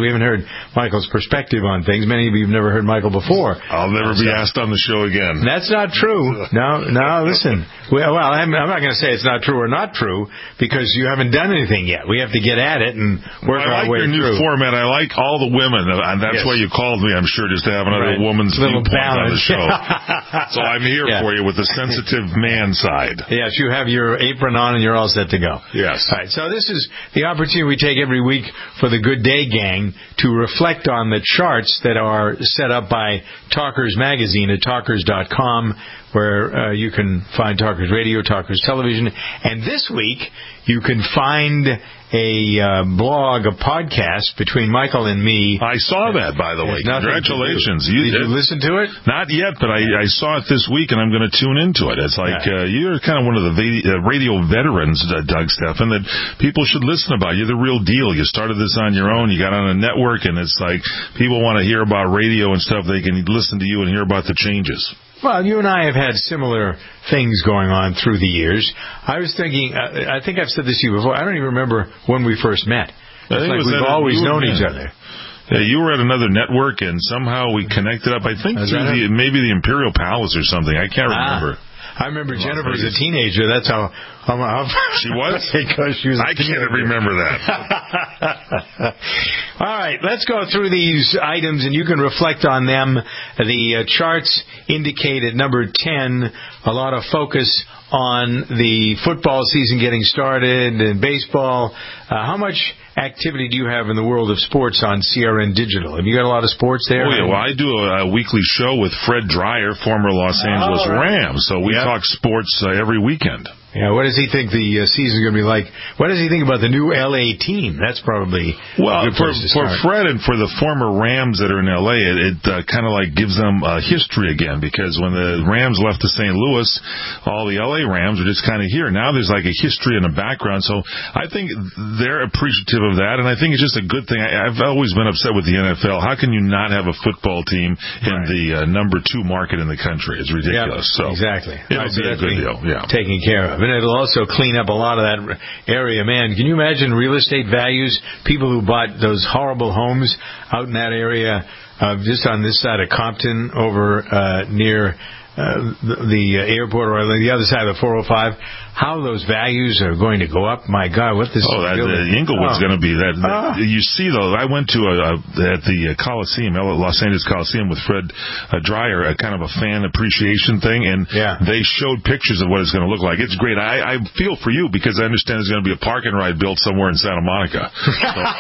Speaker 2: we haven't heard Michael's perspective on things. Many of you have never heard Michael before.
Speaker 26: I'll never be asked on the show again.
Speaker 2: That's not true. No, no, listen. Well, well I'm, I'm not going to say it's not true or not true because you haven't done anything yet. We have to get at it and work
Speaker 26: well,
Speaker 2: our way
Speaker 26: through. I like your new format. I like all the women, and that's yes. why you called me, I'm sure, just to have another right. woman's viewpoint on the show. So I'm here yeah. for you with the sensitive man side.
Speaker 2: Yes, you have your apron on and you're all set to go.
Speaker 26: Yes.
Speaker 2: All right, so this is the opportunity we take every week for the Good Day Gang to reflect on the charts that are set up by Talkers Magazine at talkers dot com, where uh, you can find Talkers Radio, Talkers Television, and this week you can find a uh, blog, a podcast between Michael and me.
Speaker 26: I saw that, by the way. Congratulations.
Speaker 2: You, Did you listen to it?
Speaker 26: Not yet, but I, I saw it this week, and I'm going to tune into it. It's like yeah. uh, you're kind of one of the va- uh, radio veterans, uh, Doug Stephan, that people should listen about. You're the real deal. You started this on your own. You got on a network, and it's like people want to hear about radio and stuff. They can listen to you and hear about the changes.
Speaker 2: Well, you and I have had similar things going on through the years. I was thinking, uh, I think I've said this to you before, I don't even remember when we first met. It's like we've always known each other.
Speaker 26: Yeah, you were at another network, and somehow we connected up, I think, through the, maybe the Imperial Palace or something. I can't remember.
Speaker 2: Ah. I remember Jennifer as a teenager. That's how, how, how
Speaker 26: she was.
Speaker 2: Because she was.
Speaker 26: I can't remember that.
Speaker 2: All right, let's go through these items, and you can reflect on them. The uh, charts indicate at number ten a lot of focus on the football season getting started and baseball. Uh, how much activity do you have in the world of sports on C R N Digital? Have you got a lot of sports there?
Speaker 26: Oh, yeah. Well, I do a, a weekly show with Fred Dreyer, former Los Angeles oh, right. Rams. So we yep. talk sports uh, every weekend.
Speaker 2: Yeah, what does he think the uh, season's going to be like? What does he think about the new L A team? That's probably
Speaker 26: well
Speaker 2: a good
Speaker 26: for,
Speaker 2: place to
Speaker 26: for
Speaker 2: start.
Speaker 26: Fred and for the former Rams that are in L A. It, it uh, kind of like gives them uh, history again, because when the Rams left to Saint Louis, all the L A Rams are just kind of here. Now there's like a history and a background. So I think they're appreciative of that, and I think it's just a good thing. I, I've always been upset with the N F L. How can you not have a football team in right. the uh, number two market in the country? It's ridiculous.
Speaker 2: Yep,
Speaker 26: so
Speaker 2: exactly,
Speaker 26: it'll
Speaker 2: right,
Speaker 26: be
Speaker 2: so
Speaker 26: a good deal. Yeah,
Speaker 2: taken care of, and it'll also clean up a lot of that area. Man, can you imagine real estate values? People who bought those horrible homes out in that area, uh, just on this side of Compton, over uh, near uh, the, the airport, or the other side of the four oh five. How those values are going to go up? My God, what this?
Speaker 26: Oh, that, uh, Inglewood's oh. going to be that. that oh. You see, though, I went to a, a at the Coliseum, Los Angeles Coliseum, with Fred uh, Dreyer, a kind of a fan appreciation thing, and
Speaker 2: yeah.
Speaker 26: they showed pictures of what it's going to look like. It's great. I, I feel for you, because I understand there's going to be a park and ride built somewhere in Santa Monica. So,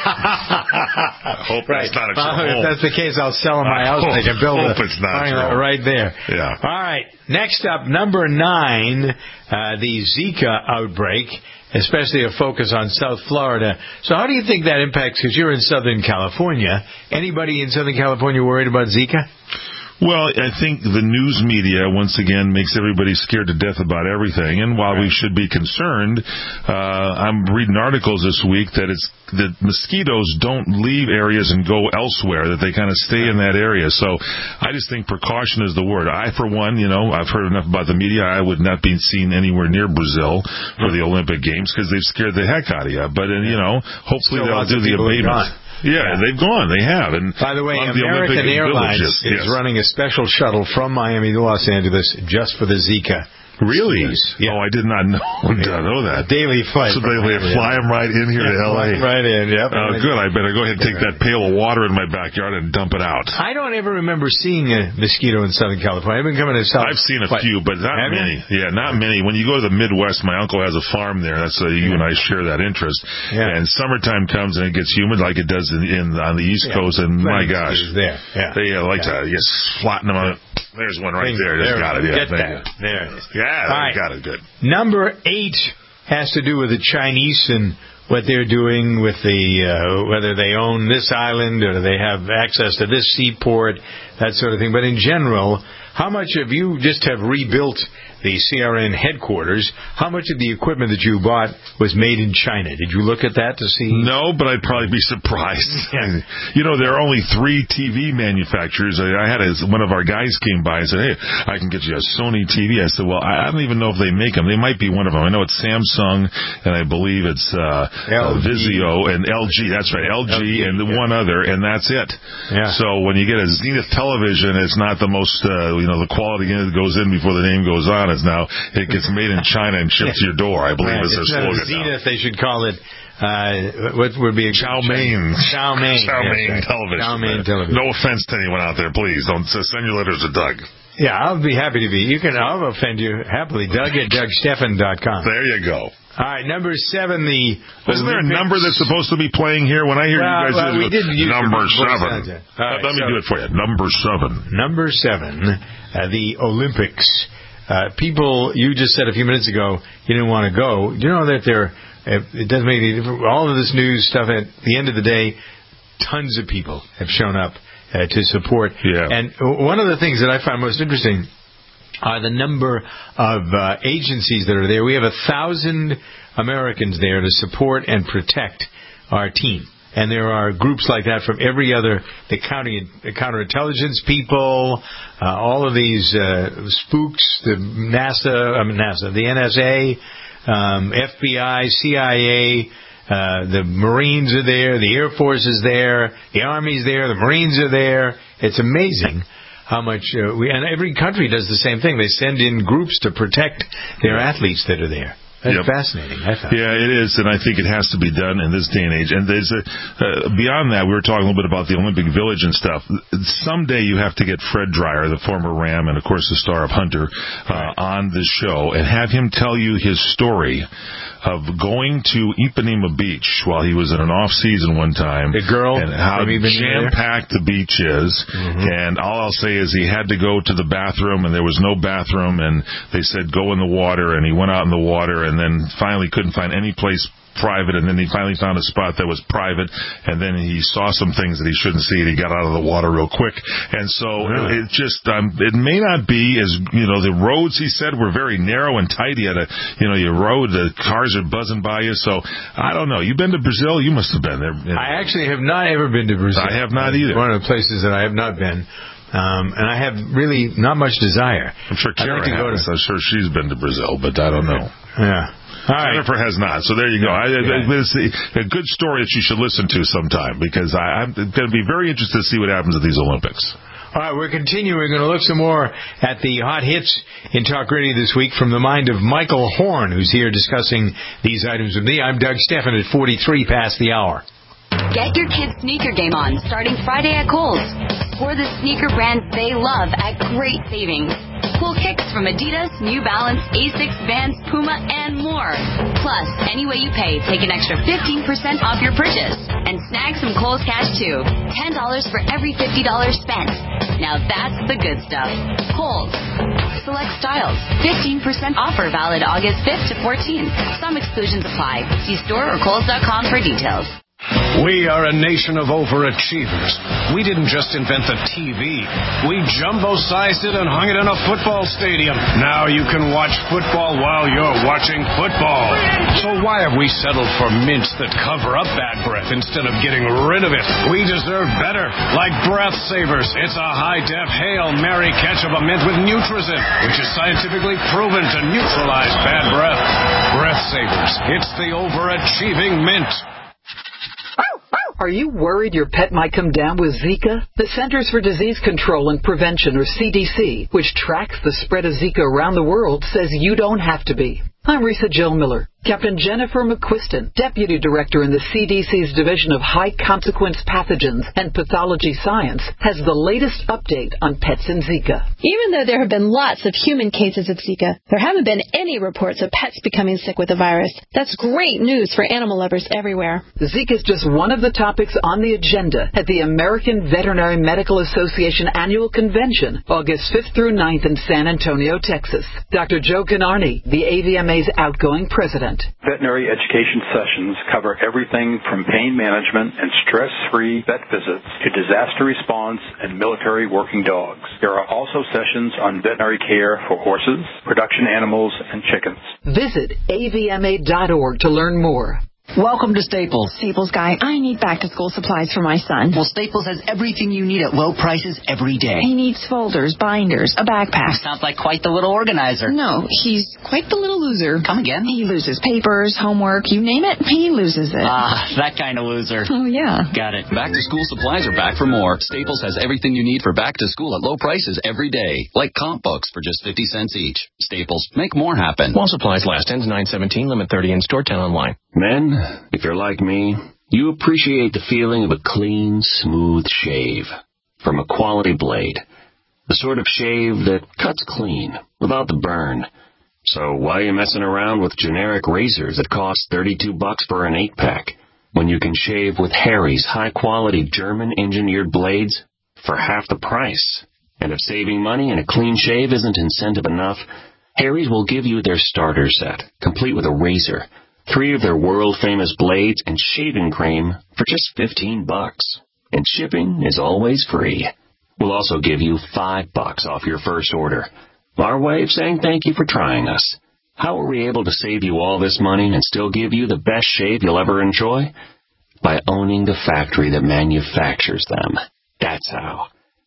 Speaker 26: I hope
Speaker 2: right.
Speaker 26: that's not a
Speaker 2: well,
Speaker 26: home.
Speaker 2: If that's the case, I'll sell them my I house. Hope, they can build
Speaker 26: hope a it's not
Speaker 2: right there.
Speaker 26: Yeah.
Speaker 2: All right. Next up, number nine, uh, the Zika outbreak, especially a focus on South Florida. So how do you think that impacts, because you're in Southern California, anybody in Southern California worried about Zika?
Speaker 26: Well, I think the news media, once again, makes everybody scared to death about everything. And while right. we should be concerned, uh, I'm reading articles this week that it's that mosquitoes don't leave areas and go elsewhere, that they kind of stay in that area. So I just think precaution is the word. I, for one, you know, I've heard enough about the media. I would not be seen anywhere near Brazil for the Olympic Games, because they've scared the heck out of you. But, uh, you know, hopefully
Speaker 2: Still
Speaker 26: they'll do the abatement. Yeah, yeah, they've gone. They have. And
Speaker 2: by the way, American Airlines is yes. running a special shuttle from Miami to Los Angeles just for the Zika.
Speaker 26: Really?
Speaker 2: Yeah.
Speaker 26: Oh, I did not know, yeah. know that.
Speaker 2: Daily flight.
Speaker 26: So they fly them right in here
Speaker 2: yeah,
Speaker 26: to L A.
Speaker 2: Right in, yep.
Speaker 26: Oh, good. I better go ahead and take that pail of water in my backyard and dump it out.
Speaker 2: I don't ever remember seeing a mosquito in Southern California. I've been coming to South.
Speaker 26: I've seen a few, but not
Speaker 2: Have
Speaker 26: many.
Speaker 2: You?
Speaker 26: Yeah, not many. When you go to the Midwest, my uncle has a farm there. That's uh, you yeah. and I share that interest.
Speaker 2: Yeah.
Speaker 26: And summertime comes and it gets humid like it does in, in on the East yeah. Coast, and my gosh,
Speaker 2: there. Yeah.
Speaker 26: they uh, like
Speaker 2: yeah.
Speaker 26: to just flatten them out. There's one right there. Just got it. Yeah,
Speaker 2: Get that. There it is.
Speaker 26: Yeah,
Speaker 2: right.
Speaker 26: got it. Good.
Speaker 2: Number eight has to do with the Chinese and what they're doing with the, uh, whether they own this island or they have access to this seaport, that sort of thing. But in general, how much of you just have rebuilt the C R N headquarters, how much of the equipment that you bought was made in China? Did you look at that to see?
Speaker 26: No, but I'd probably be surprised. Yeah. You know, there are only three T V manufacturers. I, I had a, one of our guys came by and said, hey, I can get you a Sony T V. I said, well, I, I don't even know if they make them. They might be one of them. I know it's Samsung, and I believe it's uh, uh, Vizio and L G. That's right, L G, L G and yeah. one other, and that's it. Yeah. So when you get a Zenith television, it's not the most, uh, you know, the quality that goes in before the name goes on. It's now, it gets made in China and shipped to your door, I believe right. is their slogan.
Speaker 2: Zenith, they should call it, uh, what would be a
Speaker 26: Chow Mein.
Speaker 2: Chow Mein.
Speaker 26: Chow Mein
Speaker 2: right.
Speaker 26: television.
Speaker 2: Chow Mein television.
Speaker 26: No offense to anyone out there, please. Don't send your letters to Doug.
Speaker 2: Yeah, I'll be happy to be. You can, I'll offend you happily. Doug at Doug Stephan dot com.
Speaker 26: There you go.
Speaker 2: All right, number seven, the
Speaker 26: Isn't there a number that's supposed to be playing here? When I hear
Speaker 2: well,
Speaker 26: you guys
Speaker 2: well, we
Speaker 26: go,
Speaker 2: didn't use
Speaker 26: number
Speaker 2: it
Speaker 26: seven.
Speaker 2: Right,
Speaker 26: Let me
Speaker 2: so,
Speaker 26: do it for you. Number seven.
Speaker 2: Number seven, uh, the Olympics. Uh, people, you just said a few minutes ago you didn't want to go. You know that there, it doesn't make any difference. All of this news stuff, at the end of the day, tons of people have shown up uh, to support.
Speaker 26: Yeah.
Speaker 2: And one of the things that I find most interesting are the number of uh, agencies that are there. We have a thousand Americans there to support and protect our team. And there are groups like that from every other, the, counter, the counterintelligence people, uh, all of these uh, spooks, the NASA, I mean NASA, the N S A, um, F B I, C I A, uh, the Marines are there, the Air Force is there, the Army's there, the Marines are there. It's amazing how much uh, we, and every country does the same thing. They send in groups to protect their athletes that are there. That's yep. fascinating. I
Speaker 26: yeah, it is, and I think it has to be done in this day and age. And there's a, uh, beyond that, we were talking a little bit about the Olympic Village and stuff. Someday you have to get Fred Dreyer, the former Ram, and of course the star of Hunter, uh, right. on this show, and have him tell you his story of going to Ipanema Beach while he was in an off season one time.
Speaker 2: The girl,
Speaker 26: and how jam packed the beach is. Mm-hmm. And all I'll say is he had to go to the bathroom, and there was no bathroom, and they said go in the water, and he went out in the water, and then finally couldn't find any place private, and then he finally found a spot that was private, and then he saw some things that he shouldn't see, and he got out of the water real quick. And so really? it just, um, it may not be as, you know, the roads, he said, were very narrow and tight. He had a, you know, your road, the cars are buzzing by you. So I don't know. You've been to Brazil? You must have been there.
Speaker 2: I actually have not ever been to Brazil.
Speaker 26: I have not either.
Speaker 2: One of the places that I have not been. Um, and I have really not much desire.
Speaker 26: I'm sure Kara like has. To... I'm sure she's been to Brazil, but I don't know.
Speaker 2: Yeah. All right.
Speaker 26: Jennifer has not, so there you go. I, yeah. It's a good story that you should listen to sometime, because I, I'm going to be very interested to see what happens at these Olympics.
Speaker 2: All right, we're continuing. We're going to look some more at the hot hits in Talk Radio this week from the mind of Michael Horn, who's here discussing these items with me. I'm Doug Stephan at forty-three past the hour.
Speaker 20: Get your kids' sneaker game on starting Friday at Kohl's. Or the sneaker brands they love at great savings. Cool kicks from Adidas, New Balance, Asics, Vans, Puma, and more. Plus, any way you pay, take an extra fifteen percent off your purchase. And snag some Kohl's cash, too. ten dollars for every fifty dollars spent. Now that's the good stuff. Kohl's. Select styles. fifteen percent offer valid August fifth to fourteenth. Some exclusions apply. See store or Kohl's dot com for details.
Speaker 6: We are a nation of overachievers. We didn't just invent the T V. We jumbo-sized it and hung it in a football stadium. Now you can watch football while you're watching football. So why have we settled for mints that cover up bad breath instead of getting rid of it? We deserve better. Like Breath Savers. It's a high-def Hail Mary catch of a mint with Nutrizin, which is scientifically proven to neutralize bad breath. Breath Savers. It's the overachieving mint.
Speaker 5: Are you worried your pet might come down with Zika? The Centers for Disease Control and Prevention, or C D C, which tracks the spread of Zika around the world, says you don't have to be. I'm Risa Jill Miller. Captain Jennifer McQuiston, Deputy Director in the C D C's Division of High Consequence Pathogens and Pathology Science, has the latest update on pets and Zika.
Speaker 7: Even though there have been lots of human cases of Zika, there haven't been any reports of pets becoming sick with the virus. That's great news for animal lovers everywhere.
Speaker 5: Zika is just one of the topics on the agenda at the American Veterinary Medical Association Annual Convention, August fifth through ninth in San Antonio, Texas. Doctor Joe Canarney, the A V M A's outgoing president. event.
Speaker 8: Veterinary education sessions cover everything from pain management and stress-free vet visits to disaster response and military working dogs. There are also sessions on veterinary care for horses, production animals, and chickens.
Speaker 5: Visit A V M A dot org to learn more.
Speaker 9: Welcome to Staples. Staples guy, I need back-to-school supplies for my son.
Speaker 11: Well, Staples has everything you need at low prices every day.
Speaker 9: He needs folders, binders, a backpack.
Speaker 11: Sounds like quite the little organizer.
Speaker 9: No, he's quite the little loser.
Speaker 11: Come again?
Speaker 9: He loses papers, homework, you name it, he loses it.
Speaker 11: Ah, that kind of loser.
Speaker 9: Oh, yeah.
Speaker 11: Got it.
Speaker 12: Back-to-school supplies are back for more. Staples has everything you need for back-to-school at low prices every day. Like comp books for just fifty cents each. Staples, make more happen.
Speaker 13: While supplies last, ends nine seventeen, limit thirty in store, ten online.
Speaker 15: Men, if you're like me, you appreciate the feeling of a clean, smooth shave from a quality blade. The sort of shave that cuts clean, without the burn. So why are you messing around with generic razors that cost thirty-two bucks for an eight-pack, when you can shave with Harry's high-quality German-engineered blades for half the price? And if saving money and a clean shave isn't incentive enough, Harry's will give you their starter set, complete with a razor, three of their world-famous blades, and shaving cream for just fifteen bucks. And shipping is always free. We'll also give you five bucks off your first order. Our way of saying thank you for trying us. How are we able to save you all this money and still give you the best shave you'll ever enjoy? By owning the factory that manufactures them. That's how.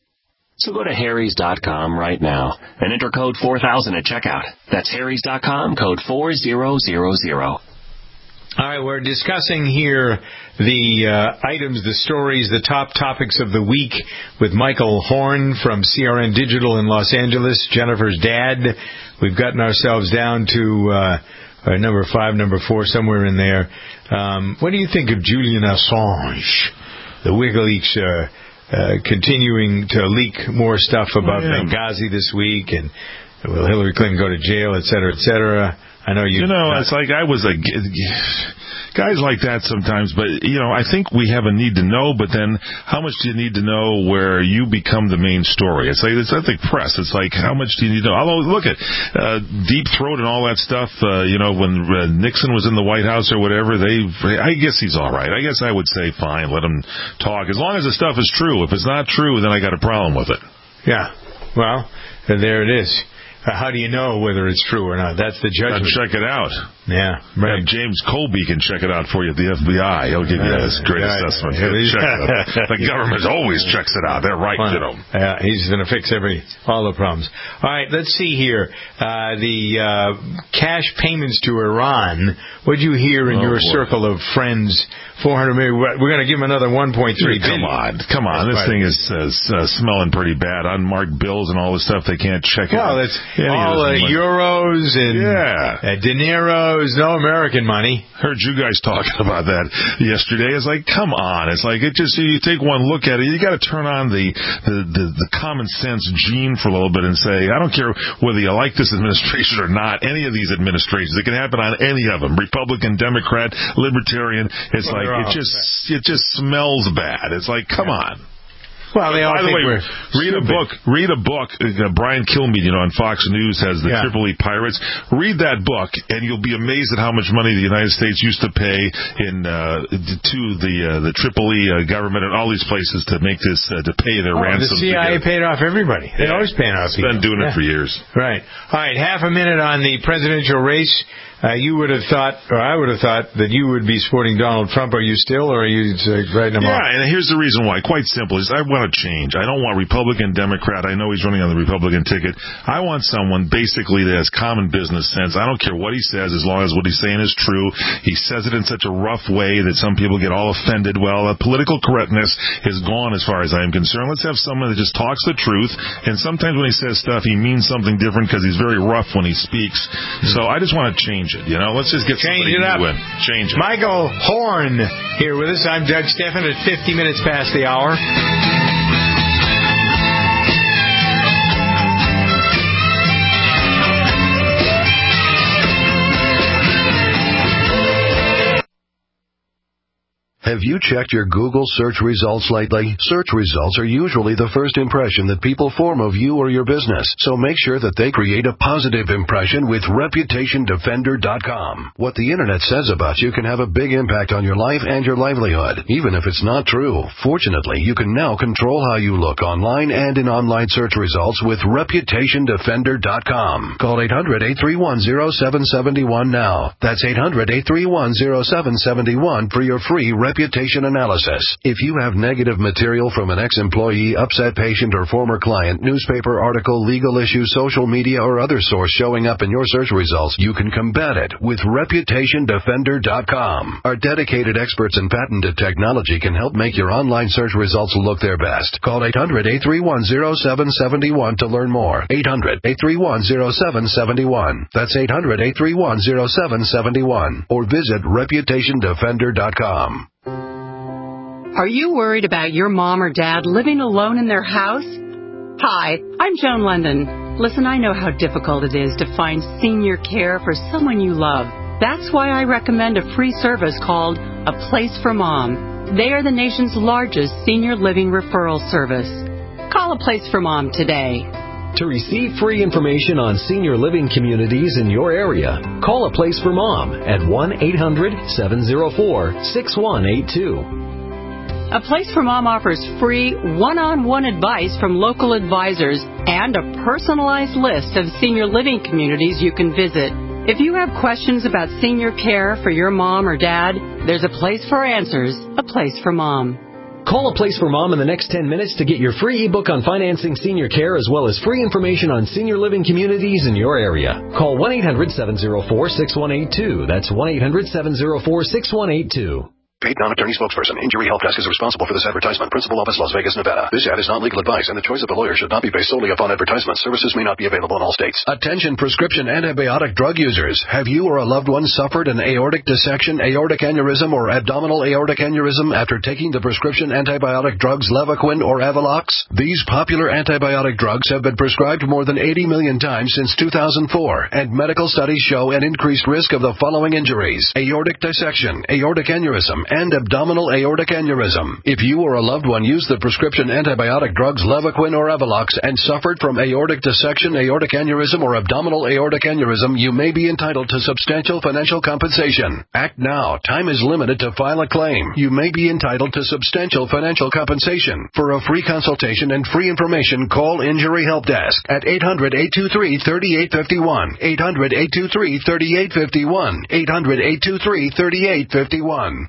Speaker 15: So go to harrys dot com right now and enter code four thousand at checkout. That's harrys dot com, code four thousand.
Speaker 2: All right, we're discussing here the uh, items, the stories, the top topics of the week with Michael Horn from C R N Digital in Los Angeles, Jennifer's dad. We've gotten ourselves down to uh, uh, number five, number four, somewhere in there. Um, what do you think of Julian Assange, the WikiLeaks uh, uh, continuing to leak more stuff about yeah. Benghazi this week, and will Hillary Clinton go to jail, et cetera, et cetera? I know you.
Speaker 26: You know, it's like I was a guys like that sometimes, but you know, I think we have a need to know. But then, how much do you need to know where you become the main story? It's like it's not the press. It's like how much do you need to know? Although, look at uh, Deep Throat and all that stuff. Uh, you know, when uh, Nixon was in the White House or whatever, they. I guess he's all right. I guess I would say fine, let him talk as long as the stuff is true. If it's not true, then I got a problem with it.
Speaker 2: Yeah. Well, there it is. How do you know whether it's true or not? That's the judgment.
Speaker 26: Check it out.
Speaker 2: Yeah, right.
Speaker 26: Yeah, James Colby can check it out for you at the F B I. He'll give you uh, this great yeah, assessment. Yeah, yeah. Check the government always checks it out. They're right, you know.
Speaker 2: Yeah, he's going to fix every all the problems. All right, let's see here. Uh, the uh, cash payments to Iran. What did you hear in oh, your boy. circle of friends? four hundred million. We're going to give him another one point three billion.
Speaker 26: Come on, come on. That's this thing is uh, uh, smelling pretty bad. Unmarked bills and all this stuff. They can't check it.
Speaker 2: Well, that's all uh, euros and
Speaker 26: yeah.
Speaker 2: uh, dineros. No American money.
Speaker 26: Heard you guys talking about that yesterday. It's like, come on. It's like it just you take one look at it. You got to turn on the, the the the common sense gene for a little bit and say, I don't care whether you like this administration or not. Any of these administrations, it can happen on any of them. Republican, Democrat, Libertarian. It's well, like. It just it just smells bad. It's like, come yeah. on.
Speaker 2: Well, they all
Speaker 26: By the
Speaker 2: think
Speaker 26: way,
Speaker 2: we're
Speaker 26: read
Speaker 2: stupid.
Speaker 26: a book. Read a book. Uh, Brian Kilmeade, you know, on Fox News has the
Speaker 2: yeah.
Speaker 26: Tripoli Pirates. Read that book, and you'll be amazed at how much money the United States used to pay in uh, to the uh, the Tripoli uh, government and all these places to make this uh, to pay their
Speaker 2: oh,
Speaker 26: ransoms.
Speaker 2: The C I A paid off everybody. They yeah. always pay off.
Speaker 26: It's been doing
Speaker 2: yeah.
Speaker 26: it for years.
Speaker 2: Right. All right. Half a minute on the presidential race. Uh, you would have thought, or I would have thought, that you would be supporting Donald Trump. Are you still, or are you uh, writing him
Speaker 26: yeah,
Speaker 2: off?
Speaker 26: Yeah, and here's the reason why. Quite simple. Is I want to change. I don't want Republican, Democrat. I know he's running on the Republican ticket. I want someone basically that has common business sense. I don't care what he says as long as what he's saying is true. He says it in such a rough way that some people get all offended. Well, uh, political correctness is gone as far as I am concerned. Let's have someone that just talks the truth. And sometimes when he says stuff, he means something different because he's very rough when he speaks. So I just want to change it. You know, let's just get
Speaker 2: Change it up.
Speaker 26: In. Change it.
Speaker 2: Michael Horn here with us. I'm Doug Stephan at fifty minutes past the hour.
Speaker 14: Have you checked your Google search results lately? Search results are usually the first impression that people form of you or your business, so make sure that they create a positive impression with Reputation Defender dot com. What the Internet says about you can have a big impact on your life and your livelihood, even if it's not true. Fortunately, you can now control how you look online and in online search results with Reputation Defender dot com. Call eight hundred, eight three one, zero seven seven one now. That's eight hundred, eight three one, zero seven seven one for your free reputation analysis. If you have negative material from an ex-employee, upset patient, or former client, newspaper article, legal issue, social media, or other source showing up in your search results, you can combat it with Reputation Defender dot com. Our dedicated experts in patented technology can help make your online search results look their best. Call eight hundred, eight three one, zero seven seven one to learn more. eight hundred, eight three one, zero seven seven one. That's eight hundred, eight three one, zero seven seven one. Or visit Reputation Defender dot com.
Speaker 3: Are you worried about your mom or dad living alone in their house? Hi, I'm Joan London. Listen, I know how difficult it is to find senior care for someone you love. That's why I recommend a free service called A Place for Mom. They are the nation's largest senior living referral service. Call A Place for Mom today.
Speaker 4: To receive free information on senior living communities in your area, call A Place for Mom at one eight hundred, seven oh four, six one eight two.
Speaker 3: A Place for Mom offers free one-on-one advice from local advisors and a personalized list of senior living communities you can visit. If you have questions about senior care for your mom or dad, there's a place for answers, A Place for Mom.
Speaker 4: Call A Place for Mom in the next ten minutes to get your free ebook on financing senior care as well as free information on senior living communities in your area. Call one eight hundred, seven oh four, six one eight two. That's one eight hundred, seven oh four, six one eight two.
Speaker 14: Paid non-attorney spokesperson. Injury Help Desk is responsible for this advertisement. Principal office, Las Vegas, Nevada. This ad is not legal advice, and the choice of the lawyer should not be based solely upon advertisement. Services may not be available in all states. Attention prescription antibiotic drug users. Have you or a loved one suffered an aortic dissection, aortic aneurysm, or abdominal aortic aneurysm after taking the prescription antibiotic drugs Levaquin or Avelox? These popular antibiotic drugs have been prescribed more than eighty million times since two thousand four, and medical studies show an increased risk of the following injuries: aortic dissection, aortic aneurysm, and abdominal aortic aneurysm. If you or a loved one used the prescription antibiotic drugs Levaquin or Avelox and suffered from aortic dissection, aortic aneurysm, or abdominal aortic aneurysm, you may be entitled to substantial financial compensation. Act now. Time is limited to file a claim. You may be entitled to substantial financial compensation. For a free consultation and free information, call Injury Help Desk at eight hundred, eight two three, three eight five one, eight hundred, eight two three, three eight five one, eight hundred, eight two three, three eight five one.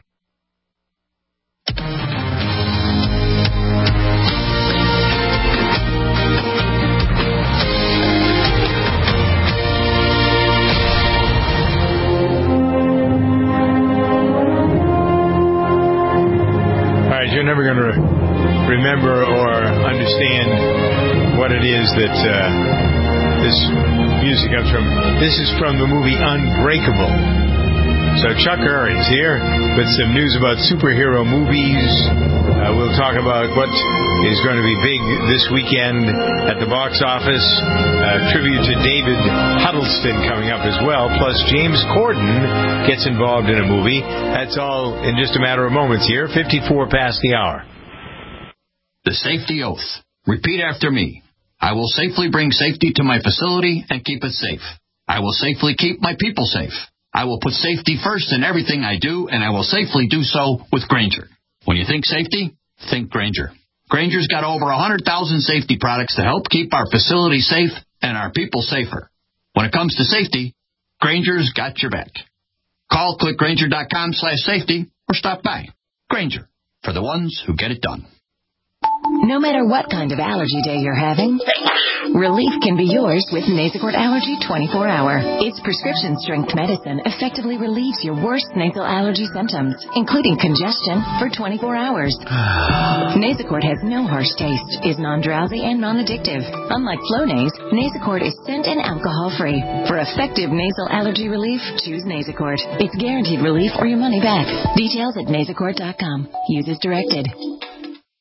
Speaker 2: You're never going to remember or understand what it is that uh, this music comes from. This is from the movie Unbreakable. So Chuck Curry's here with some news about superhero movies. Uh, we'll talk about what is going to be big this weekend at the box office. Uh, tribute to David Huddleston coming up as well. Plus James Corden gets involved in a movie. That's all in just a matter of moments here. fifty-four past the hour.
Speaker 10: The safety oath. Repeat after me. I will safely bring safety to my facility and keep it safe. I will safely keep my people safe. I will put safety first in everything I do, and I will safely do so with Grainger. When you think safety, think Grainger. Grainger's got over one hundred thousand safety products to help keep our facilities safe and our people safer. When it comes to safety, Grainger's got your back. Call clickgrainger.com slash safety or stop by. Grainger, for the ones who get it done.
Speaker 1: No matter what kind of allergy day you're having, relief can be yours with Nasacort Allergy twenty-four hour. Its prescription-strength medicine effectively relieves your worst nasal allergy symptoms, including congestion, for twenty-four hours. Nasacort has no harsh taste, is non-drowsy, and non-addictive. Unlike Flonase, Nasacort is scent and alcohol-free. For effective nasal allergy relief, choose Nasacort. It's guaranteed relief or your money back. Details at nasacort dot com. Use as directed.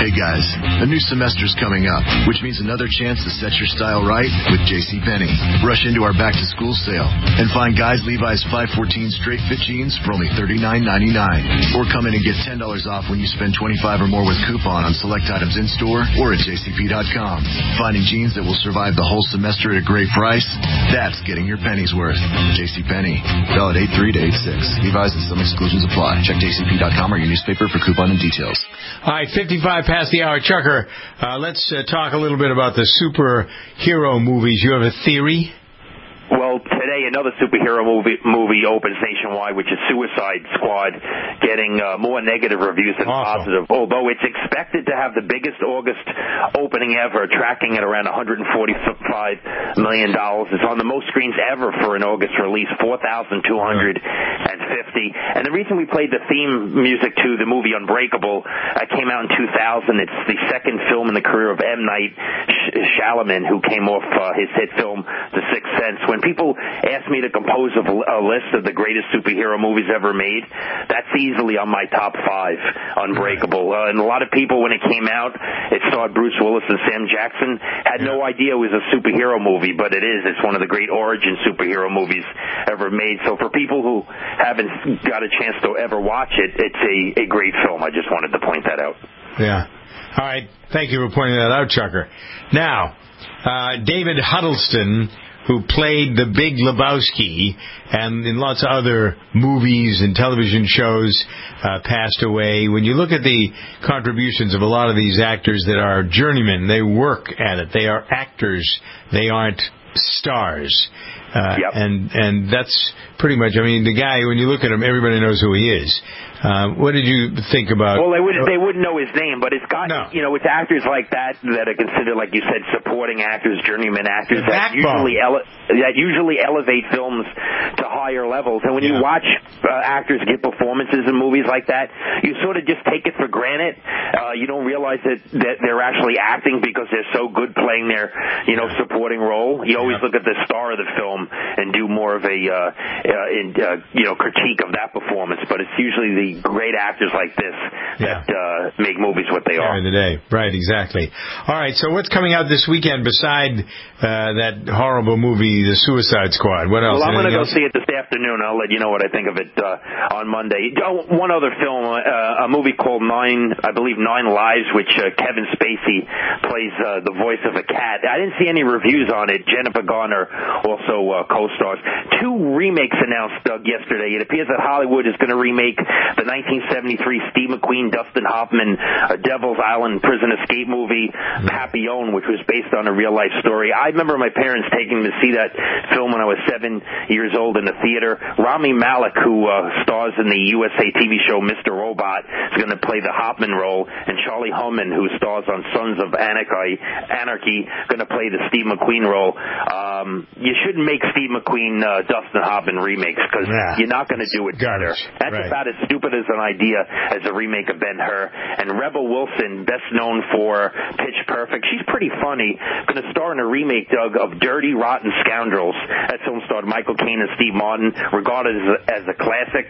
Speaker 16: Hey guys, a new semester's coming up, which means another chance to set your style right with JCPenney. Rush into our back-to-school sale and find guys Levi's five fourteen straight fit jeans for only thirty-nine ninety-nine. Or come in and get ten dollars off when you spend twenty-five dollars or more with coupon on select items in-store or at J C P dot com. Finding jeans that will survive the whole semester at a great price? That's getting your pennies worth. JCPenney. Valid eight three to eight six. Levi's and some exclusions apply. Check J C P dot com or your newspaper for coupon and details.
Speaker 2: All right, fifty-five past the hour. Chucker, uh, let's uh, talk a little bit about the superhero movies. You have a theory?
Speaker 17: Well, today another superhero movie movie opens nationwide, which is Suicide Squad, getting uh, more negative reviews than awesome. positive. Although it's expected to have the biggest August opening ever, tracking at around one hundred forty-five million dollars. It's on the most screens ever for an August release, four thousand two hundred fifty. And the reason we played the theme music to the movie Unbreakable uh, came out in two thousand. It's the second film in the career of M. Night Shyamalan, who came off uh, his hit film The Sixth Sense. When people ask me to compose a, a list of the greatest superhero movies ever made, that's easily on my top five, Unbreakable. Uh, and a lot of people, when it came out, it starred Bruce Willis and Sam Jackson, had no idea it was a superhero movie, but it is. It's one of the great origin superhero movies ever made. So for people who haven't got a chance to ever watch it, it's a, a great film. I just wanted to point that out.
Speaker 2: Yeah. All right. Thank you for pointing that out, Chucker. Now, uh, David Huddleston, who played the Big Lebowski and in lots of other movies and television shows, uh, passed away. When you look at the contributions of a lot of these actors that are journeymen, they work at it. They are actors. They aren't stars. Uh,
Speaker 17: yep.
Speaker 2: And and that's pretty much, I mean, the guy, when you look at him, everybody knows who he is. Uh, what did you think about...
Speaker 17: Well, they wouldn't, they wouldn't know his name, but it's got,
Speaker 2: no.
Speaker 17: you know, it's actors like that that are considered, like you said, supporting actors, journeyman actors, that usually, ele- that usually elevate films to higher levels. And when yeah. you watch uh, actors get performances in movies like that, you sort of just take it for granted. Uh, you don't realize that, that they're actually acting because they're so good playing their, you know, supporting role. You always yeah. look at the star of the film and do more of a, uh, uh, in, uh, you know, critique of that performance. But it's usually the great actors like this
Speaker 2: yeah.
Speaker 17: that uh, make movies what they are.
Speaker 2: In the day. Right, exactly. All right, so what's coming out this weekend beside uh, that horrible movie, The Suicide Squad? What else?
Speaker 17: Well, I'm going to go
Speaker 2: else?
Speaker 17: see it this afternoon. I'll let you know what I think of it uh, on Monday. Oh, one other film, uh, a movie called Nine, I believe Nine Lives, which uh, Kevin Spacey plays uh, the voice of a cat. I didn't see any reviews on it. Jennifer Garner also uh, co-stars. Two remakes announced uh, yesterday. It appears that Hollywood is going to remake the nineteen seventy-three Steve McQueen, Dustin Hoffman, uh, Devil's Island prison escape movie, Papillon, which was based on a real-life story. I remember my parents taking me to see that film when I was seven years old in the theater. Rami Malek, who uh, stars in the U S A T V show Mister Robot, is going to play the Hoffman role, and Charlie Hunnam, who stars on Sons of Anarchy, Anarchy going to play the Steve McQueen role. Um, you shouldn't make Steve McQueen, uh, Dustin Hoffman remakes, because
Speaker 2: yeah.
Speaker 17: you're not going to do it better. That's
Speaker 2: right.
Speaker 17: about as stupid as an idea as a remake of Ben-Hur. And Rebel Wilson, best known for Pitch Perfect, she's pretty funny, going to star in a remake, Doug, of Dirty Rotten Scoundrels. That film starred Michael Caine and Steve Martin, regarded as a, as a classic.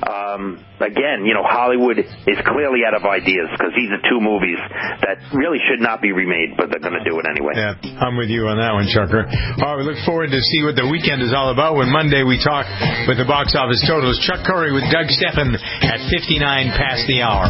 Speaker 17: Um, again, you know, Hollywood is clearly out of ideas, because these are two movies that really should not be remade, but they're going to do it anyway.
Speaker 2: Yeah, I'm with you on that one, Chucker. All right, we look forward to see what the weekend is all about when Monday we talk with the box office totals. Chuck Curry with Doug Steffen at fifty-nine past the hour.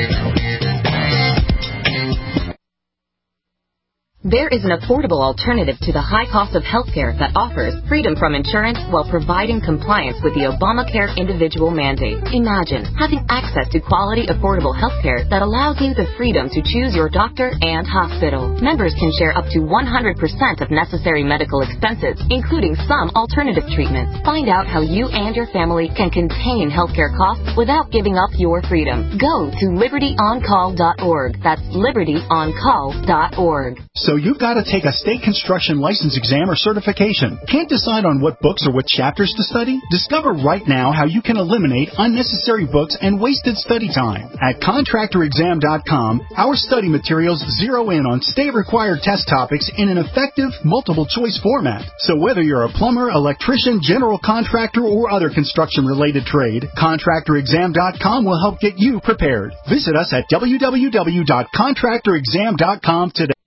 Speaker 20: There is an affordable alternative to the high cost of healthcare that offers freedom from insurance while providing compliance with the Obamacare individual mandate. Imagine having access to quality, affordable healthcare that allows you the freedom to choose your doctor and hospital. Members can share up to one hundred percent of necessary medical expenses, including some alternative treatments. Find out how you and your family can contain healthcare costs without giving up your freedom. Go to liberty on call dot org. That's liberty on call dot org.
Speaker 18: So you've got to take a state construction license exam or certification? Can't decide on what books or what chapters to study? Discover right now how you can eliminate unnecessary books and wasted study time. At contractor exam dot com, our study materials zero in on state-required test topics in an effective, multiple-choice format. So whether you're a plumber, electrician, general contractor, or other construction-related trade, contractor exam dot com will help get you prepared. Visit us at w w w dot contractor exam dot com today.